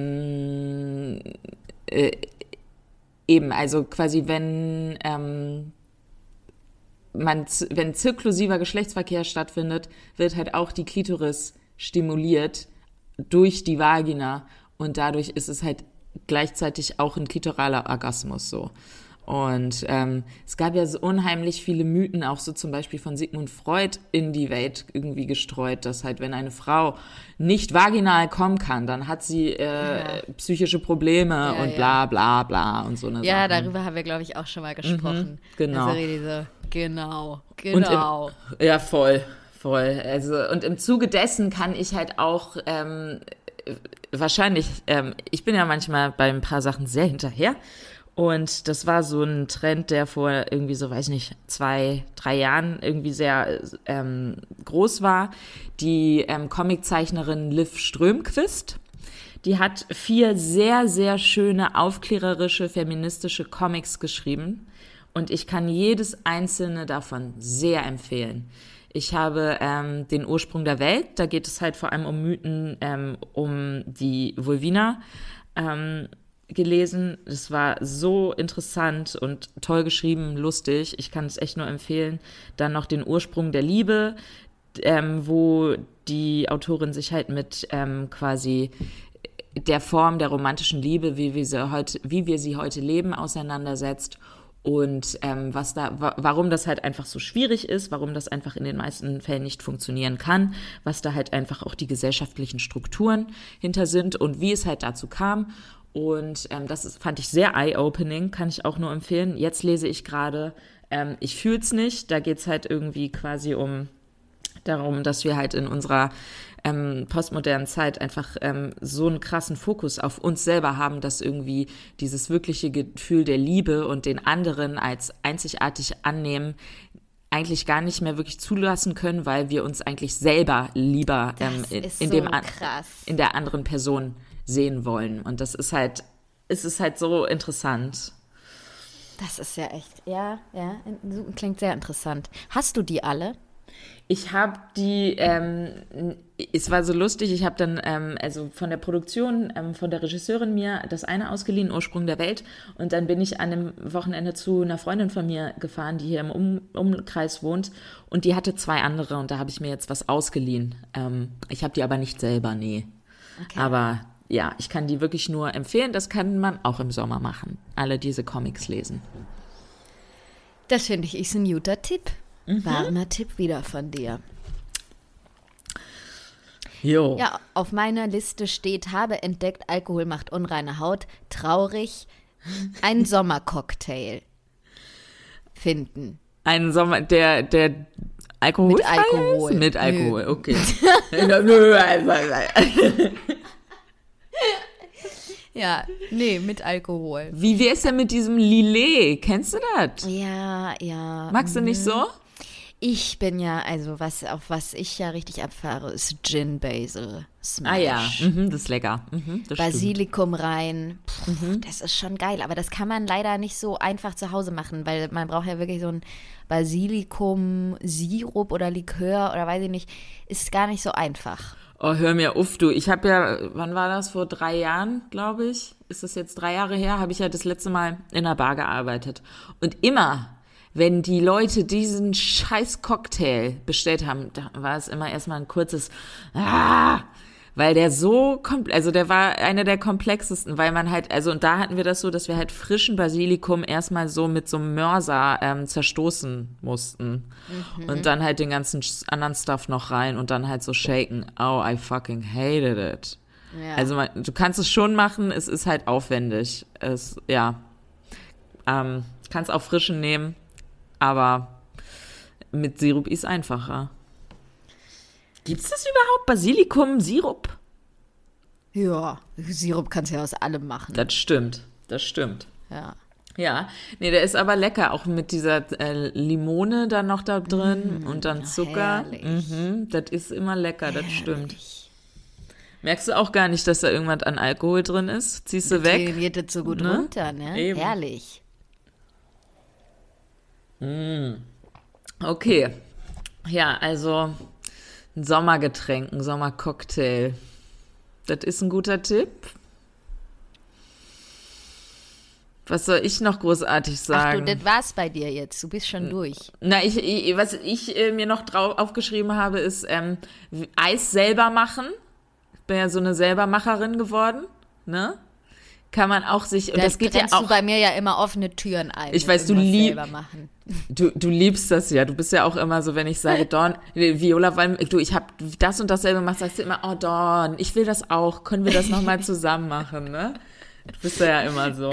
ähm, äh, eben, also quasi wenn ähm, man, wenn zirklusiver Geschlechtsverkehr stattfindet, wird halt auch die Klitoris stimuliert durch die Vagina und dadurch ist es halt gleichzeitig auch ein klitoraler Orgasmus so. Und ähm, es gab ja so unheimlich viele Mythen, auch so zum Beispiel von Sigmund Freud in die Welt irgendwie gestreut, dass halt, wenn eine Frau nicht vaginal kommen kann, dann hat sie äh, ja. psychische Probleme ja, und bla bla bla und so eine Ja, Sachen. Darüber haben wir, glaube ich, auch schon mal gesprochen. Mhm, genau. Also diese, genau, genau. Im, ja, voll, voll. Also, und im Zuge dessen kann ich halt auch ähm, wahrscheinlich, ähm, ich bin ja manchmal bei ein paar Sachen sehr hinterher. Und das war so ein Trend, der vor irgendwie so, weiß ich nicht, zwei, drei Jahren irgendwie sehr ähm, groß war. Die ähm, Comiczeichnerin Liv Strömquist, die hat vier sehr, sehr schöne, aufklärerische, feministische Comics geschrieben. Und ich kann jedes einzelne davon sehr empfehlen. Ich habe ähm, den Ursprung der Welt, da geht es halt vor allem um Mythen, ähm, um die Vulvina, ähm, gelesen. Das war so interessant und toll geschrieben, lustig. Ich kann es echt nur empfehlen. Dann noch den Ursprung der Liebe, ähm, wo die Autorin sich halt mit ähm, quasi der Form der romantischen Liebe, wie wir sie heute, wie wir sie heute leben, auseinandersetzt. Und ähm, was da, wa- warum das halt einfach so schwierig ist, warum das einfach in den meisten Fällen nicht funktionieren kann, was da halt einfach auch die gesellschaftlichen Strukturen hinter sind und wie es halt dazu kam. Und ähm, das ist, fand ich sehr eye-opening, kann ich auch nur empfehlen. Jetzt lese ich gerade ähm, Ich fühl's nicht. Da geht's halt irgendwie quasi um darum, dass wir halt in unserer ähm, postmodernen Zeit einfach ähm, so einen krassen Fokus auf uns selber haben, dass irgendwie dieses wirkliche Gefühl der Liebe und den anderen als einzigartig annehmen eigentlich gar nicht mehr wirklich zulassen können, weil wir uns eigentlich selber lieber ähm, in, in, so dem, krass. in der anderen Person sehen wollen. Und das ist halt, es ist halt so interessant. Das ist ja echt, ja, ja, klingt sehr interessant. Hast du die alle? Ich habe die, ähm, es war so lustig, ich habe dann ähm, also von der Produktion, ähm, von der Regisseurin mir das eine ausgeliehen, Ursprung der Welt, und dann bin ich an einem Wochenende zu einer Freundin von mir gefahren, die hier im um Umkreis wohnt, und die hatte zwei andere, und da habe ich mir jetzt was ausgeliehen. Ähm, ich habe die aber nicht selber, nee. Okay. Aber ja, ich kann die wirklich nur empfehlen, das kann man auch im Sommer machen, alle diese Comics lesen. Das finde ich ist ein guter Tipp. Mhm. Warmer Tipp wieder von dir. Jo. Ja, auf meiner Liste steht, habe entdeckt, Alkohol macht unreine Haut. Traurig. Einen Sommercocktail finden. Einen Sommer, der, der Alkohol Mit Alkohol. Ist? Mit Alkohol, Nö. okay. Ja, nee, mit Alkohol. Wie wär's denn mit diesem Lillet? Kennst du das? Ja, ja. Magst du nicht so? Ich bin ja, also was auf was ich ja richtig abfahre, ist Gin Basil Smash. Ah ja, mhm, das ist lecker. Mhm, das Basilikum rein, Puh, Mhm. das ist schon geil. Aber das kann man leider nicht so einfach zu Hause machen, weil man braucht ja wirklich so ein Basilikum-Sirup oder Likör oder weiß ich nicht. Ist gar nicht so einfach. Oh, hör mir auf, du. Ich habe ja, wann war das? Vor drei Jahren, glaube ich. Ist das jetzt drei Jahre her? Habe ich ja das letzte Mal in einer Bar gearbeitet. Und immer, wenn die Leute diesen scheiß Cocktail bestellt haben, da war es immer erstmal ein kurzes Ah, weil der so, kompl- also der war einer der komplexesten, weil man halt, also und da hatten wir das so, dass wir halt frischen Basilikum erstmal so mit so einem Mörser ähm, zerstoßen mussten. Mhm. Und dann halt den ganzen anderen Stuff noch rein und dann halt so shaken. Oh, I fucking hated it. Ja. Also man, du kannst es schon machen, es ist halt aufwendig. Es, ja, ähm, kannst auch frischen nehmen, aber mit Sirup ist einfacher. Gibt es das überhaupt? Basilikum, Sirup? Ja, Sirup kannst du ja aus allem machen. Das stimmt, das stimmt. Ja. Ja, nee, der ist aber lecker, auch mit dieser äh, Limone dann noch da drin mm, und dann Zucker. Mhm, das ist immer lecker, das herrlich. Stimmt. Merkst du auch gar nicht, dass da irgendwas an Alkohol drin ist? Ziehst du weg? Geht das so gut ne? runter, ne? Eben. Herrlich. Mm. Okay. Ja, also ein Sommergetränk, ein Sommercocktail. Das ist ein guter Tipp. Was soll ich noch großartig sagen? Ach du, das war's bei dir jetzt. Du bist schon durch. Na, ich, ich was ich äh, mir noch drauf aufgeschrieben habe, ist ähm, Eis selber machen. Ich bin ja so eine Selbermacherin geworden, ne? Kann man auch sich, und das, das geht ja auch. Du bei mir ja immer offene Türen ein. Ich weiß, du liebst, du, du liebst das ja. Du bist ja auch immer so, wenn ich sage, Dawn, Viola, weil, du, ich habe das und dasselbe gemacht, sagst du immer, oh Dawn, ich will das auch. Können wir das nochmal zusammen machen, ne? Du bist ja immer so.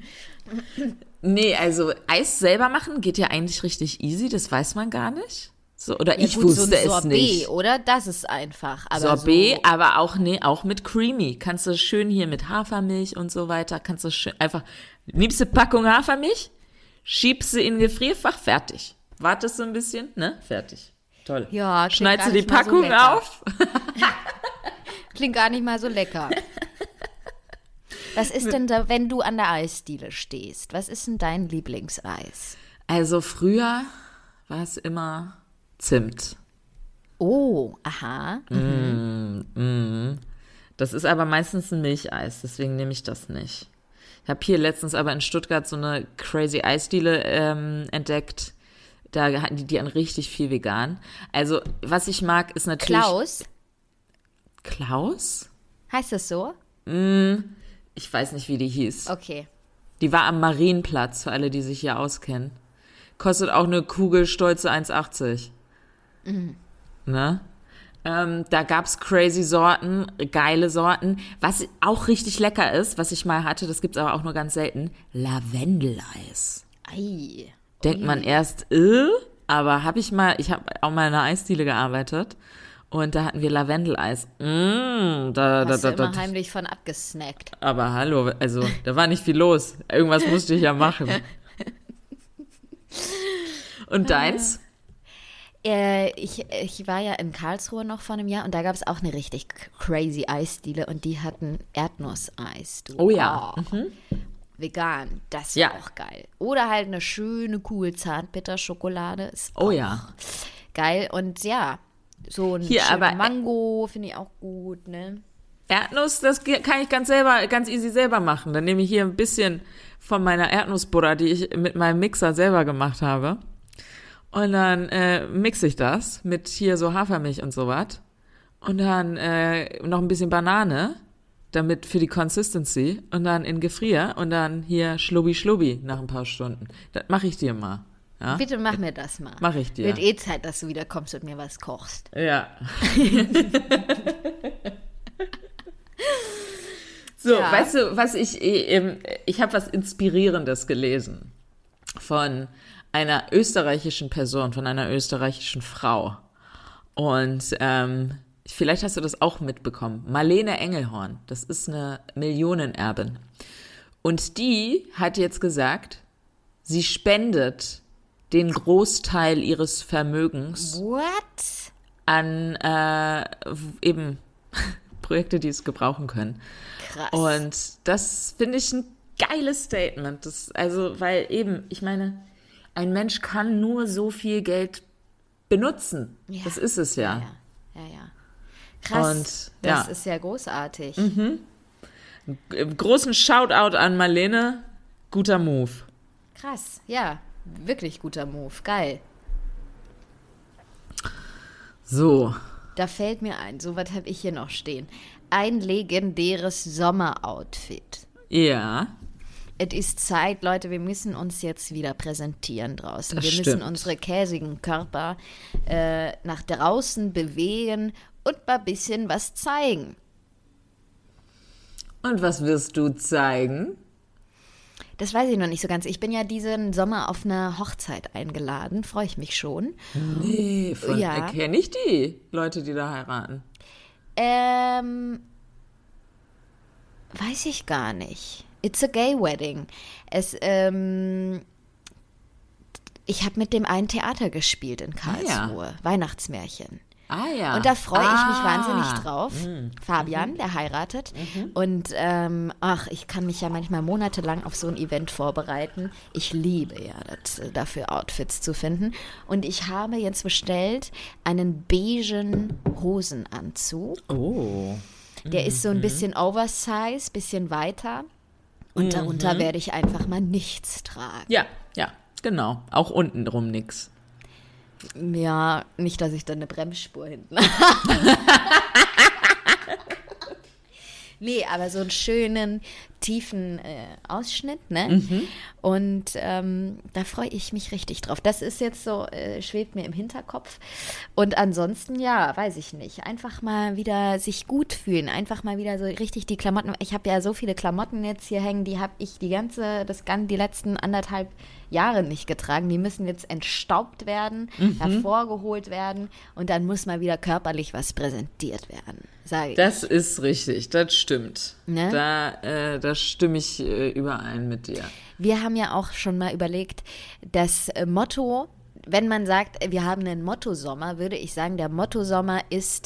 Nee, also Eis selber machen geht ja eigentlich richtig easy, das weiß man gar nicht. So, oder ja, ich gut, wusste so ein Sorbet, es nicht. Oder? Das ist einfach. Aber Sorbet, so aber auch, nee, auch mit Creamy. Kannst du schön hier mit Hafermilch und so weiter, kannst du schön einfach, liebste Packung Hafermilch, schiebst sie in den Gefrierfach, fertig. Wartest du ein bisschen, ne? Fertig. Toll. Ja, schneidest du die Packung so auf. Klingt gar nicht mal so lecker. Was ist denn da, wenn du an der Eisdiele stehst? Was ist denn dein Lieblingseis? Also früher war es immer Zimt. Oh, aha. Mhm. Mm, mm. Das ist aber meistens ein Milcheis, deswegen nehme ich das nicht. Ich habe hier letztens aber in Stuttgart so eine crazy Eisdiele ähm, entdeckt. Da hatten die, die an richtig viel vegan. Also, was ich mag, ist natürlich... Klaus? Klaus? Heißt das so? Mm, ich weiß nicht, wie die hieß. Okay. Die war am Marienplatz, für alle, die sich hier auskennen. Kostet auch eine Kugel stolze eins achtzig. Mhm. Ne? Ähm, da gab's crazy Sorten, geile Sorten. Was auch richtig lecker ist, was ich mal hatte, das gibt's aber auch nur ganz selten, Lavendeleis. Ei. Denkt Ui. man erst, äh, aber habe ich mal, ich habe auch mal in einer Eisdiele gearbeitet und da hatten wir Lavendeleis. Mm, da, Hast da, du da, immer da, heimlich von abgesnackt. Aber hallo, also da war nicht viel los. Irgendwas musste ich ja machen. Und deins? Äh, ich, ich war ja in Karlsruhe noch vor einem Jahr und da gab es auch eine richtig crazy Eisdiele und die hatten Erdnusseis. Du. Oh ja. Oh. Mhm. Vegan, das war ja. auch geil. Oder halt eine schöne Kugel Zartbitterschokolade. Ist oh ja. Geil und ja, so ein Hier, aber Mango finde ich auch gut, ne? Erdnuss, das kann ich ganz selber, ganz easy selber machen. Dann nehme ich hier ein bisschen von meiner Erdnussbutter, die ich mit meinem Mixer selber gemacht habe. Und dann äh, mixe ich das mit hier so Hafermilch und sowas. Und dann äh, noch ein bisschen Banane, damit für die Consistency. Und dann in Gefrier und dann hier schlubbi schlubbi nach ein paar Stunden. Das mache ich dir mal. Ja? Bitte mach mir das mal. Mach ich dir. Wird eh Zeit, dass du wieder kommst und mir was kochst. Ja. So, ja. Weißt du, was ich, ich habe was Inspirierendes gelesen von einer österreichischen Person, von einer österreichischen Frau. Und ähm, vielleicht hast du das auch mitbekommen. Marlene Engelhorn, das ist eine Millionenerbin. Und die hat jetzt gesagt, sie spendet den Großteil ihres Vermögens What? an äh, eben Projekte, die es gebrauchen können. Krass. Und das finde ich ein geiles Statement. Das, also, weil eben, ich meine, ein Mensch kann nur so viel Geld benutzen. Ja. Das ist es ja. Ja, ja. ja, ja. Krass. Und, das ja. ist ja großartig. Mhm. Großen Shoutout an Marlene. Guter Move. Krass, ja. Wirklich guter Move. Geil. So. Da fällt mir ein, so was habe ich hier noch stehen. Ein legendäres Sommeroutfit. Ja. Es ist Zeit, Leute, wir müssen uns jetzt wieder präsentieren draußen. Das wir stimmt. müssen unsere käsigen Körper äh, nach draußen bewegen und mal ein bisschen was zeigen. Und was wirst du zeigen? Das weiß ich noch nicht so ganz. Ich bin ja diesen Sommer auf einer Hochzeit eingeladen. Freue ich mich schon. Nee, von, Ja. kenne ich die Leute, die da heiraten. Ähm, weiß ich gar nicht. It's a gay wedding. Es, ähm, ich habe mit dem einen Theater gespielt in Karlsruhe. Weihnachtsmärchen. Ah ja. Und da freue ich mich ah. wahnsinnig drauf. Fabian, der heiratet. Und ähm, ach, ich kann mich ja manchmal monatelang auf so ein Event vorbereiten. Ich liebe ja das, dafür Outfits zu finden. Und ich habe jetzt bestellt einen beigen Hosenanzug. Oh. Der ist so ein bisschen oversized, bisschen weiter. Und darunter werde ich einfach mal nichts tragen. Ja, ja, genau. Auch unten drum nix. Ja, nicht, dass ich da eine Bremsspur hinten Nee, aber so einen schönen, tiefen äh, Ausschnitt, ne? Mhm. Und ähm, da freue ich mich richtig drauf. Das ist jetzt so, äh, schwebt mir im Hinterkopf. Und ansonsten, ja, weiß ich nicht. Einfach mal wieder sich gut fühlen. Einfach mal wieder so richtig die Klamotten. Ich habe ja so viele Klamotten jetzt hier hängen, die habe ich die ganze, das ganze, die letzten anderthalb Jahre nicht getragen. Die müssen jetzt entstaubt werden, mhm. hervorgeholt werden und dann muss mal wieder körperlich was präsentiert werden, sage ich. Das ist richtig, das stimmt. Ne? Da, äh, da stimme ich äh, überein mit dir. Wir haben ja auch schon mal überlegt, das äh, Motto, wenn man sagt, wir haben einen Motto-Sommer, würde ich sagen, der Motto-Sommer ist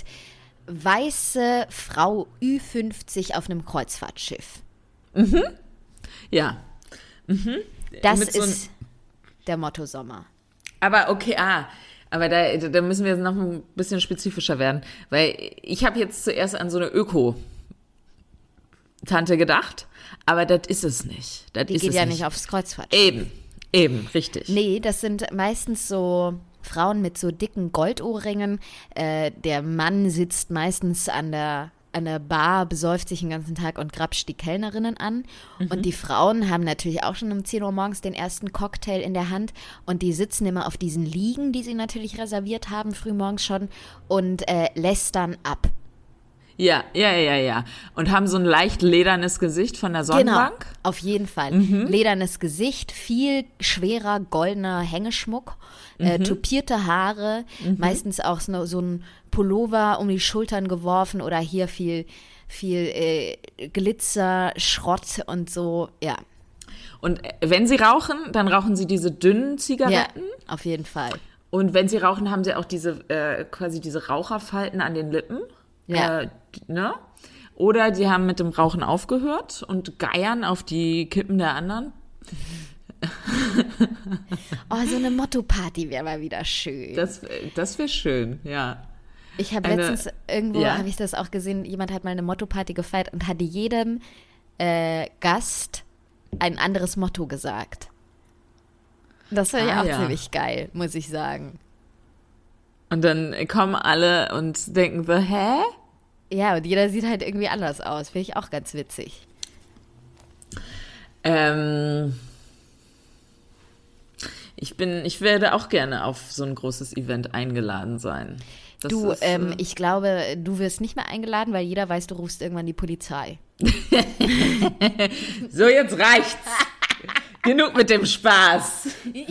weiße Frau Ü fünfzig auf einem Kreuzfahrtschiff. Mhm. Ja. Mhm. Das Mit so ist der Motto-Sommer. Aber okay, ah, aber da, da müssen wir jetzt noch ein bisschen spezifischer werden, weil ich habe jetzt zuerst an so eine Öko-Tante gedacht, aber das ist es nicht. Das Die ist geht es ja nicht nicht aufs Kreuzfahrtschiff. Eben, eben, richtig. Nee, das sind meistens so Frauen mit so dicken Goldohrringen. Äh, der Mann sitzt meistens an der an der Bar, besäuft sich den ganzen Tag und grapscht die Kellnerinnen an. Mhm. Und die Frauen haben natürlich auch schon um zehn Uhr morgens den ersten Cocktail in der Hand und die sitzen immer auf diesen Liegen, die sie natürlich reserviert haben, frühmorgens schon, und äh, lästern ab. Ja, ja, ja, ja. Und haben so ein leicht ledernes Gesicht von der Sonnenbank. Genau, auf jeden Fall. Mhm. Ledernes Gesicht, viel schwerer goldener Hängeschmuck, mhm. äh, tupierte Haare, mhm. meistens auch so, so ein Pullover um die Schultern geworfen oder hier viel, viel äh, Glitzer, Schrott und so, ja. Und wenn sie rauchen, dann rauchen sie diese dünnen Zigaretten. Ja, auf jeden Fall. Und wenn sie rauchen, haben sie auch diese äh, quasi diese Raucherfalten an den Lippen. Ja. Äh, ne? Oder die haben mit dem Rauchen aufgehört und geiern auf die Kippen der anderen. Oh, so eine Motto-Party wäre mal wieder schön. Das, das wäre schön, ja. Ich habe letztens irgendwo, ja. habe ich das auch gesehen, jemand hat mal eine Motto-Party gefeiert und hatte jedem äh, Gast ein anderes Motto gesagt. Das fand ich ah, auch ja. ziemlich geil, muss ich sagen. Und dann kommen alle und denken so, hä? Ja, und jeder sieht halt irgendwie anders aus. Finde ich auch ganz witzig. Ähm, ich bin, ich werde auch gerne auf so ein großes Event eingeladen sein. Das du, ist, ähm, äh, ich glaube, du wirst nicht mehr eingeladen, weil jeder weiß, du rufst irgendwann die Polizei. So, jetzt reicht's. Genug mit dem Spaß.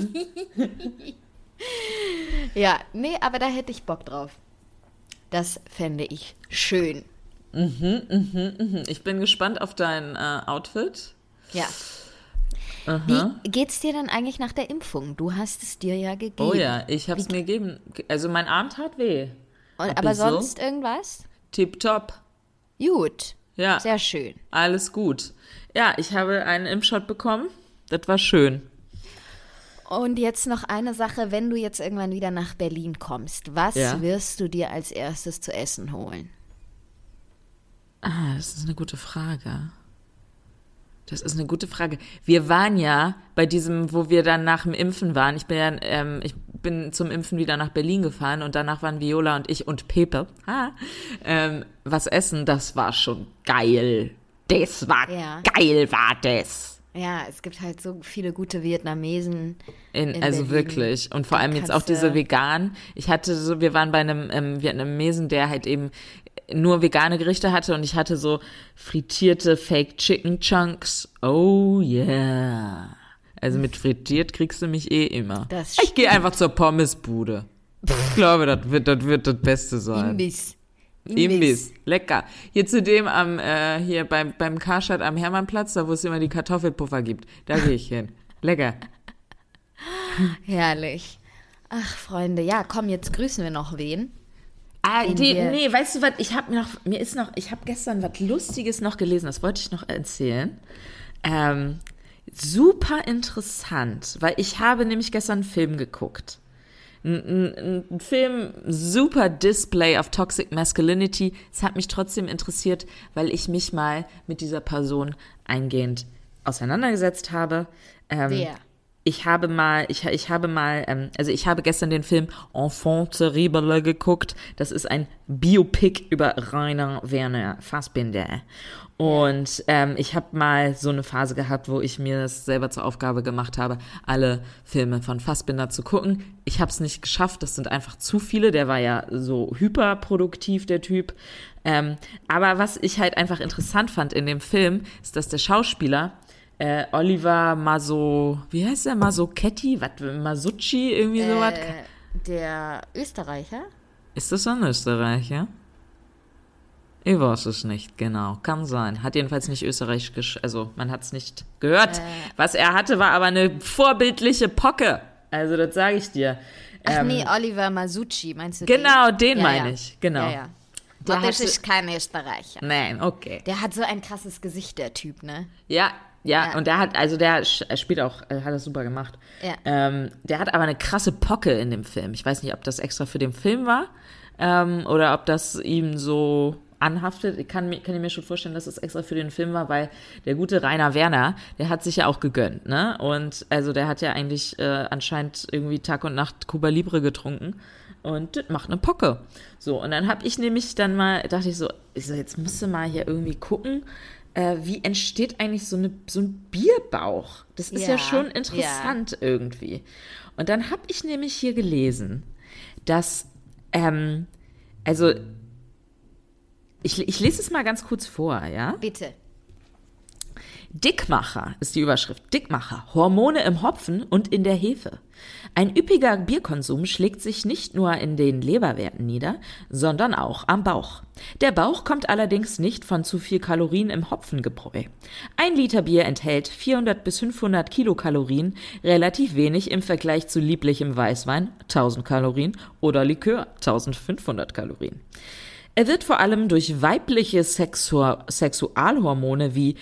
Ja, nee, aber da hätte ich Bock drauf. Das fände ich schön. Mhm, mhm, mhm. Ich bin gespannt auf dein äh, Outfit. Ja. Aha. Wie geht's dir denn eigentlich nach der Impfung? Du hast es dir ja gegeben. Oh ja, ich hab's mir gegeben. Also mein Arm tat weh. Und, aber sonst irgendwas? Tipptopp. Gut. Ja. Sehr schön. Alles gut. Ja, ich habe einen Impfshot bekommen. Das war schön. Und jetzt noch eine Sache, wenn du jetzt irgendwann wieder nach Berlin kommst, was Ja. wirst du dir als erstes zu essen holen? Ah, das ist eine gute Frage. Das ist eine gute Frage. Wir waren ja bei diesem, wo wir dann nach dem Impfen waren. Ich bin ja, ähm, ich bin zum Impfen wieder nach Berlin gefahren und danach waren Viola und ich und Pepe ah, ähm, was essen. Das war schon geil. Das war Ja. geil, war das. Ja, es gibt halt so viele gute Vietnamesen. In, in also Berlin. wirklich. Und vor Da allem jetzt auch kannst du- diese vegan. Ich hatte so, wir waren bei einem ähm, Vietnamesen, der halt eben nur vegane Gerichte hatte und ich hatte so frittierte Fake Chicken Chunks. Oh yeah. Also mit frittiert kriegst du mich eh immer. Das ich gehe einfach zur Pommesbude. Ich glaube, das wird das, wird das Beste sein. Imbiss. Imbiss. Imbiss. Lecker. Hier zudem am, äh, hier beim, beim Karstadt am Hermannplatz, da wo es immer die Kartoffelpuffer gibt. Da gehe ich hin. Lecker. Herrlich. Ach, Freunde, ja, komm, jetzt grüßen wir noch wen. Ah, die, nee, weißt du was, ich habe mir noch, mir ist noch, ich habe gestern was Lustiges noch gelesen, das wollte ich noch erzählen. Ähm, super interessant, weil ich habe nämlich gestern einen Film geguckt. Ein, ein, ein Film, super Display of Toxic Masculinity. Es hat mich trotzdem interessiert, weil ich mich mal mit dieser Person eingehend auseinandergesetzt habe. Ähm, Wer? Ich habe mal, ich, ich habe mal, ähm, also ich habe gestern den Film Enfant terrible geguckt. Das ist ein Biopic über Rainer Werner Fassbinder. Und ähm, ich habe mal so eine Phase gehabt, wo ich mir das selber zur Aufgabe gemacht habe, alle Filme von Fassbinder zu gucken. Ich habe es nicht geschafft, das sind einfach zu viele. Der war ja so hyperproduktiv, der Typ. Ähm, aber was ich halt einfach interessant fand in dem Film, ist, dass der Schauspieler Äh, Oliver Maso, wie heißt der? Masochetti? Was? Masucci? Irgendwie äh, sowas? Der Österreicher? Ist das ein Österreicher? Ich weiß es nicht, genau. Kann sein. Hat jedenfalls nicht österreichisch, gesch- also man hat es nicht gehört. Äh. Was er hatte, war aber eine vorbildliche Pocke. Also das sage ich dir. Ach ähm, nee, Oliver Masucci, meinst du Genau, den, den ja, meine ja. ich. Genau. Ja, ja. Der das hatte, ist kein Österreicher. Nein, okay. Der hat so ein krasses Gesicht, der Typ, ne? Ja, Ja, ja, und der hat, also der spielt auch, hat das super gemacht. Ja. Ähm, der hat aber eine krasse Pocke in dem Film. Ich weiß nicht, ob das extra für den Film war ähm, oder ob das ihm so anhaftet. Ich kann, kann ich mir schon vorstellen, dass das extra für den Film war, weil der gute Rainer Werner, der hat sich ja auch gegönnt, ne? Und also der hat ja eigentlich äh, anscheinend irgendwie Tag und Nacht Cuba Libre getrunken. Und das macht eine Pocke. So, und dann habe ich nämlich dann mal, dachte ich so, ich so, jetzt musst du mal hier irgendwie gucken, äh, wie entsteht eigentlich so, eine, so ein Bierbauch? Das ist ja, ja schon interessant ja. irgendwie. Und dann habe ich nämlich hier gelesen, dass, ähm, also, ich, ich lese es mal ganz kurz vor, ja? Bitte. Dickmacher ist die Überschrift. Dickmacher. Hormone im Hopfen und in der Hefe. Ein üppiger Bierkonsum schlägt sich nicht nur in den Leberwerten nieder, sondern auch am Bauch. Der Bauch kommt allerdings nicht von zu viel Kalorien im Hopfengebräu. Ein Liter Bier enthält vierhundert bis fünfhundert Kilokalorien, relativ wenig im Vergleich zu lieblichem Weißwein, tausend Kalorien, oder Likör, eintausendfünfhundert Kalorien. Er wird vor allem durch weibliche Sexu- Sexualhormone wie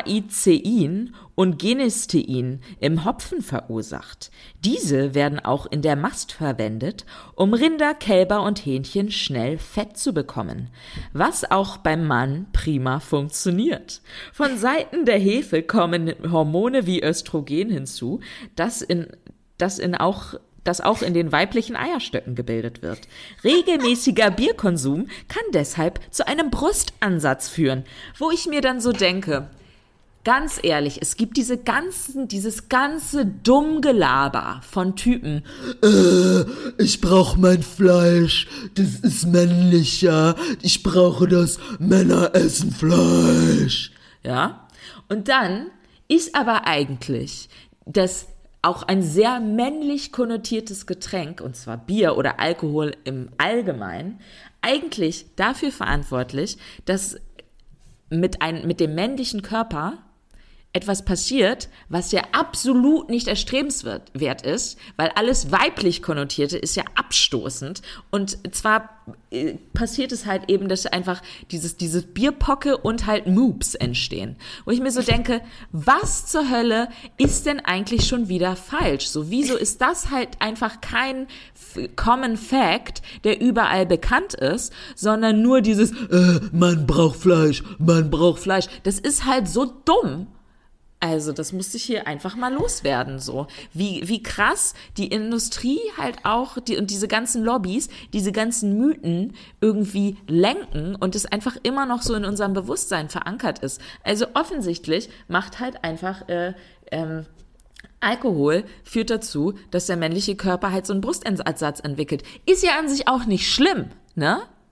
Daizein und Genistein im Hopfen verursacht. Diese werden auch in der Mast verwendet, um Rinder, Kälber und Hähnchen schnell Fett zu bekommen, was auch beim Mann prima funktioniert. Von Seiten der Hefe kommen Hormone wie Östrogen hinzu, das in, das in auch das auch in den weiblichen Eierstöcken gebildet wird. Regelmäßiger Bierkonsum kann deshalb zu einem Brustansatz führen, wo ich mir dann so denke, ganz ehrlich, es gibt diese ganzen, dieses ganze Dummgelaber von Typen, äh, ich brauche mein Fleisch, das ist männlicher, ich brauche das, Männer essen Fleisch. Ja? Und dann ist aber eigentlich das auch ein sehr männlich konnotiertes Getränk, und zwar Bier oder Alkohol im Allgemeinen, eigentlich dafür verantwortlich, dass mit, ein, mit dem männlichen Körper etwas passiert, was ja absolut nicht erstrebenswert ist, weil alles weiblich Konnotierte ist ja abstoßend. Und zwar äh, passiert es halt eben, dass einfach dieses, dieses Bierpocke und halt Moobs entstehen. Wo ich mir so denke, was zur Hölle ist denn eigentlich schon wieder falsch? So, wieso ist das halt einfach kein Common Fact, der überall bekannt ist, sondern nur dieses, äh, man braucht Fleisch, man braucht Fleisch. Das ist halt so dumm. Also das musste ich hier einfach mal loswerden, so. Wie, wie krass die Industrie halt auch, die, und diese ganzen Lobbys, diese ganzen Mythen irgendwie lenken und es einfach immer noch so in unserem Bewusstsein verankert ist. Also offensichtlich macht halt einfach, äh, ähm, Alkohol führt dazu, dass der männliche Körper halt so einen Brustansatz entwickelt. Ist ja an sich auch nicht schlimm, ne?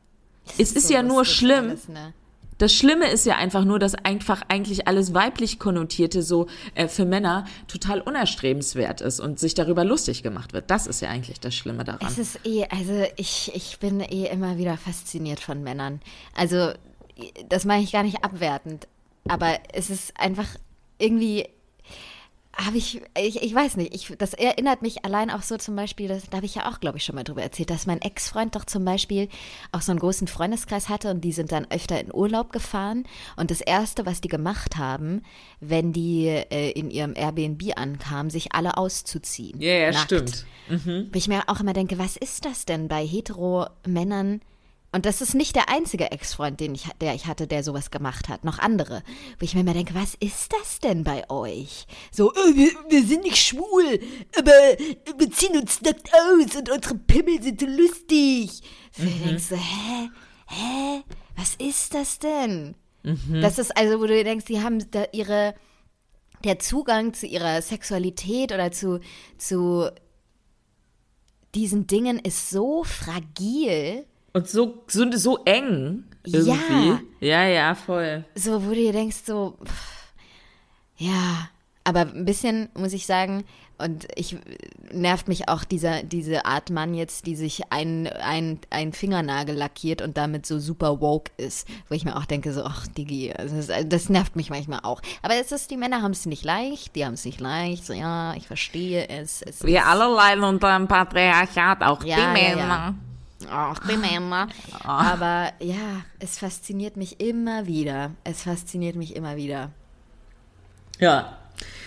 es ist so ja nur lustig schlimm. alles, ne? Das Schlimme ist ja einfach nur, dass einfach eigentlich alles weiblich Konnotierte so äh, für Männer total unerstrebenswert ist und sich darüber lustig gemacht wird. Das ist ja eigentlich das Schlimme daran. Es ist eh, also ich, ich bin eh immer wieder fasziniert von Männern. Also das meine ich gar nicht abwertend, aber es ist einfach irgendwie, habe ich, ich, ich weiß nicht, ich, das erinnert mich allein auch so zum Beispiel, das, da habe ich ja auch, glaube ich, schon mal drüber erzählt, dass mein Ex-Freund doch zum Beispiel auch so einen großen Freundeskreis hatte und die sind dann öfter in Urlaub gefahren und das Erste, was die gemacht haben, wenn die äh, in ihrem Airbnb ankamen, sich alle auszuziehen. Ja, ja, nackt. stimmt. Mhm. Wo ich mir auch immer denke, was ist das denn bei Hetero-Männern? Und das ist nicht der einzige Ex-Freund, den ich, der ich hatte, der sowas gemacht hat. Noch andere. Wo ich mir immer denke, was ist das denn bei euch? So, oh, wir, wir sind nicht schwul, aber wir ziehen uns nackt aus und unsere Pimmel sind so lustig. So, mhm. Du denkst so, hä? Hä? Was ist das denn? Mhm. Das ist also, wo du denkst, die haben da ihre, der Zugang zu ihrer Sexualität oder zu, zu diesen Dingen ist so fragil. Und so, so, so eng irgendwie. Ja. ja, ja, voll. So, wo du dir denkst, so, pff, ja, aber ein bisschen, muss ich sagen, und ich nervt mich auch dieser, diese Art Mann jetzt, die sich ein, ein, ein Fingernagel lackiert und damit so super woke ist, wo ich mir auch denke, so, ach, Digi, also das, das nervt mich manchmal auch. Aber es ist, die Männer haben es nicht leicht, die haben es nicht leicht, so, ja, ich verstehe es. es Wir alle leiden unter dem Patriarchat, auch ja, die Männer. Ja, ja. Ach, die Männer. Aber ja, es fasziniert mich immer wieder. Es fasziniert mich immer wieder. Ja.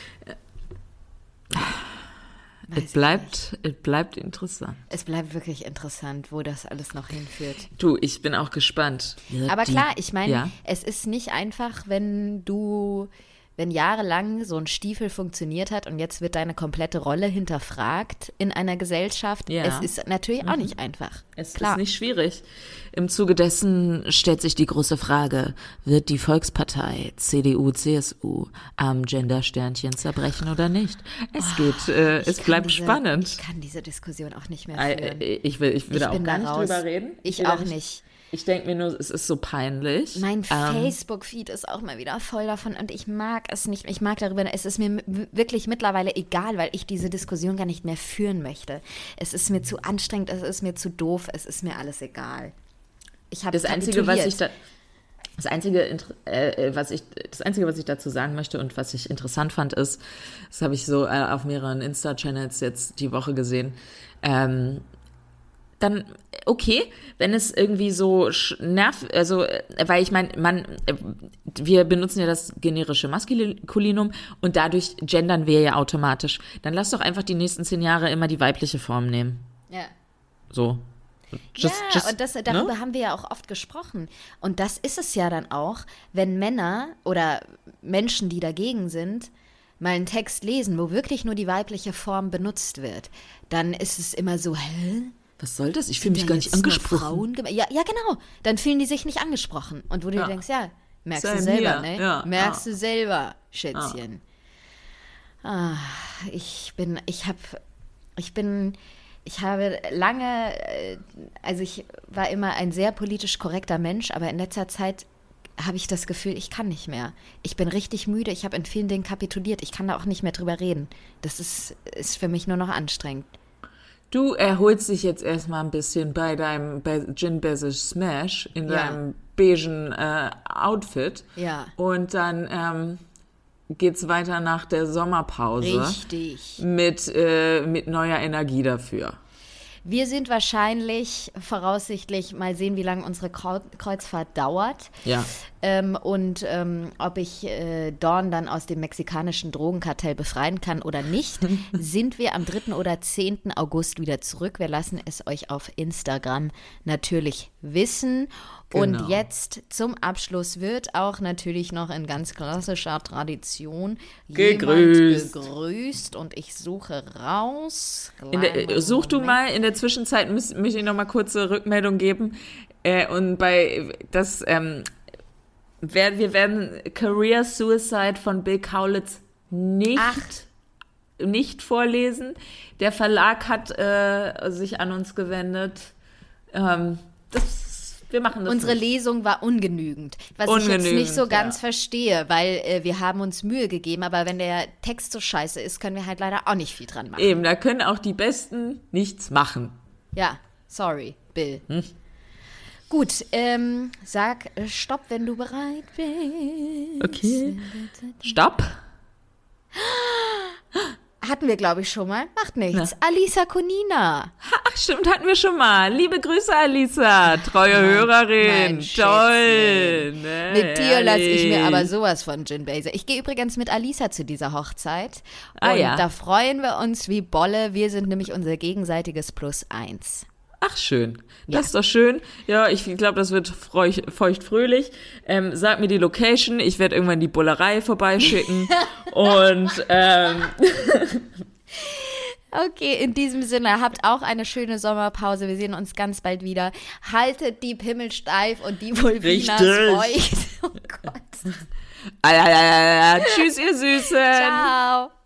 Es bleibt, es bleibt interessant. Es bleibt wirklich interessant, wo das alles noch hinführt. Du, ich bin auch gespannt. Aber Die, klar, ich meine, ja. es ist nicht einfach, wenn du, wenn jahrelang so ein Stiefel funktioniert hat und jetzt wird deine komplette Rolle hinterfragt in einer Gesellschaft. Ja. Es ist natürlich auch nicht einfach. Es klar. ist nicht schwierig. Im Zuge dessen stellt sich die große Frage, wird die Volkspartei C D U, C S U am Gendersternchen zerbrechen oder nicht? Es oh, geht, äh, es bleibt diese, spannend. Ich kann diese Diskussion auch nicht mehr führen. Ich will, ich will ich da auch gar nicht raus. drüber reden. Ich, ich auch nicht. nicht. Ich denke mir nur, es ist so peinlich. Mein ähm, Facebook-Feed ist auch mal wieder voll davon und ich mag es nicht. Ich mag darüber, es ist mir wirklich mittlerweile egal, weil ich diese Diskussion gar nicht mehr führen möchte. Es ist mir zu anstrengend, es ist mir zu doof, es ist mir alles egal. Ich habe das Einzige, was ich da, das Einzige, äh, was ich, das Einzige, was ich dazu sagen möchte und was ich interessant fand, ist, das habe ich so äh, auf mehreren Insta-Channels jetzt die Woche gesehen, ähm, dann, okay, wenn es irgendwie so nervt, also, weil ich meine, man, wir benutzen ja das generische Maskulinum und dadurch gendern wir ja automatisch. Dann lass doch einfach die nächsten zehn Jahre immer die weibliche Form nehmen. Ja. So. Just, ja, just, und das, darüber ne? haben wir ja auch oft gesprochen. Und das ist es ja dann auch, wenn Männer oder Menschen, die dagegen sind, mal einen Text lesen, wo wirklich nur die weibliche Form benutzt wird, dann ist es immer so, hä? Was soll das? Ich fühle mich gar nicht angesprochen. Frauen gem- ja, ja, genau. Dann fühlen die sich nicht angesprochen. Und wo du ja. dir denkst, ja, merkst Same du selber, here. ne? Ja. Merkst ja. du selber, Schätzchen. Ja. Ah, ich bin, ich hab, ich bin, ich habe lange, also ich war immer ein sehr politisch korrekter Mensch, aber in letzter Zeit habe ich das Gefühl, ich kann nicht mehr. Ich bin richtig müde, ich habe in vielen Dingen kapituliert, ich kann da auch nicht mehr drüber reden. Das ist, ist für mich nur noch anstrengend. Du erholst dich jetzt erstmal ein bisschen bei deinem bei Gin Bezos Smash in ja. deinem beigen äh, Outfit. Ja. Und dann ähm, geht's weiter nach der Sommerpause. Richtig. Mit, äh, mit neuer Energie dafür. Wir sind wahrscheinlich, voraussichtlich, mal sehen, wie lange unsere Kreuzfahrt dauert. Ja. Ähm, und ähm, ob ich äh, Dawn dann aus dem mexikanischen Drogenkartell befreien kann oder nicht, sind wir am dritten oder zehnten August wieder zurück. Wir lassen es euch auf Instagram natürlich wissen. Genau. Und jetzt zum Abschluss wird auch natürlich noch in ganz klassischer Tradition gegrüßt. jemand gegrüßt. Und ich suche raus. In der, such du mal, in der Zwischenzeit muss, möchte ich noch mal kurze Rückmeldung geben. Äh, und bei das, ähm, wer, wir werden Career Suicide von Bill Kaulitz nicht, nicht vorlesen. Der Verlag hat äh, sich an uns gewendet. Ähm, das wir machen das Unsere nicht. Lesung war ungenügend, was Ungenügend, ich jetzt nicht so ganz ja. verstehe, weil äh, wir haben uns Mühe gegeben, aber wenn der Text so scheiße ist, können wir halt leider auch nicht viel dran machen. Eben, da können auch die Besten nichts machen. Ja, sorry, Bill. Hm? Gut, ähm, sag äh, Stopp, wenn du bereit bist. Okay. Stopp. Hatten wir, glaube ich, schon mal. Macht nichts. Alisa Konina. Ach, stimmt, hatten wir schon mal. Liebe Grüße, Alisa. Treue Mein- Hörerin. mein Toll. Ne, Mit dir lasse ich mir ehrlich. aber sowas von Gin Baser. Ich gehe übrigens mit Alisa zu dieser Hochzeit. Und Ah, ja. da freuen wir uns wie Bolle. Wir sind nämlich unser gegenseitiges Plus eins. Ach, schön. Das Ja. ist doch schön. Ja, ich glaube, das wird feucht, feucht-fröhlich. Ähm, sag mir die Location. Ich werde irgendwann die Bullerei vorbeischicken. Und ähm, Okay, in diesem Sinne, habt auch eine schöne Sommerpause. Wir sehen uns ganz bald wieder. Haltet die Pimmel steif und die Vulvinas Richtig. feucht. Oh Gott. ah, ja, ja, ja, ja. Tschüss, ihr Süßen. Ciao.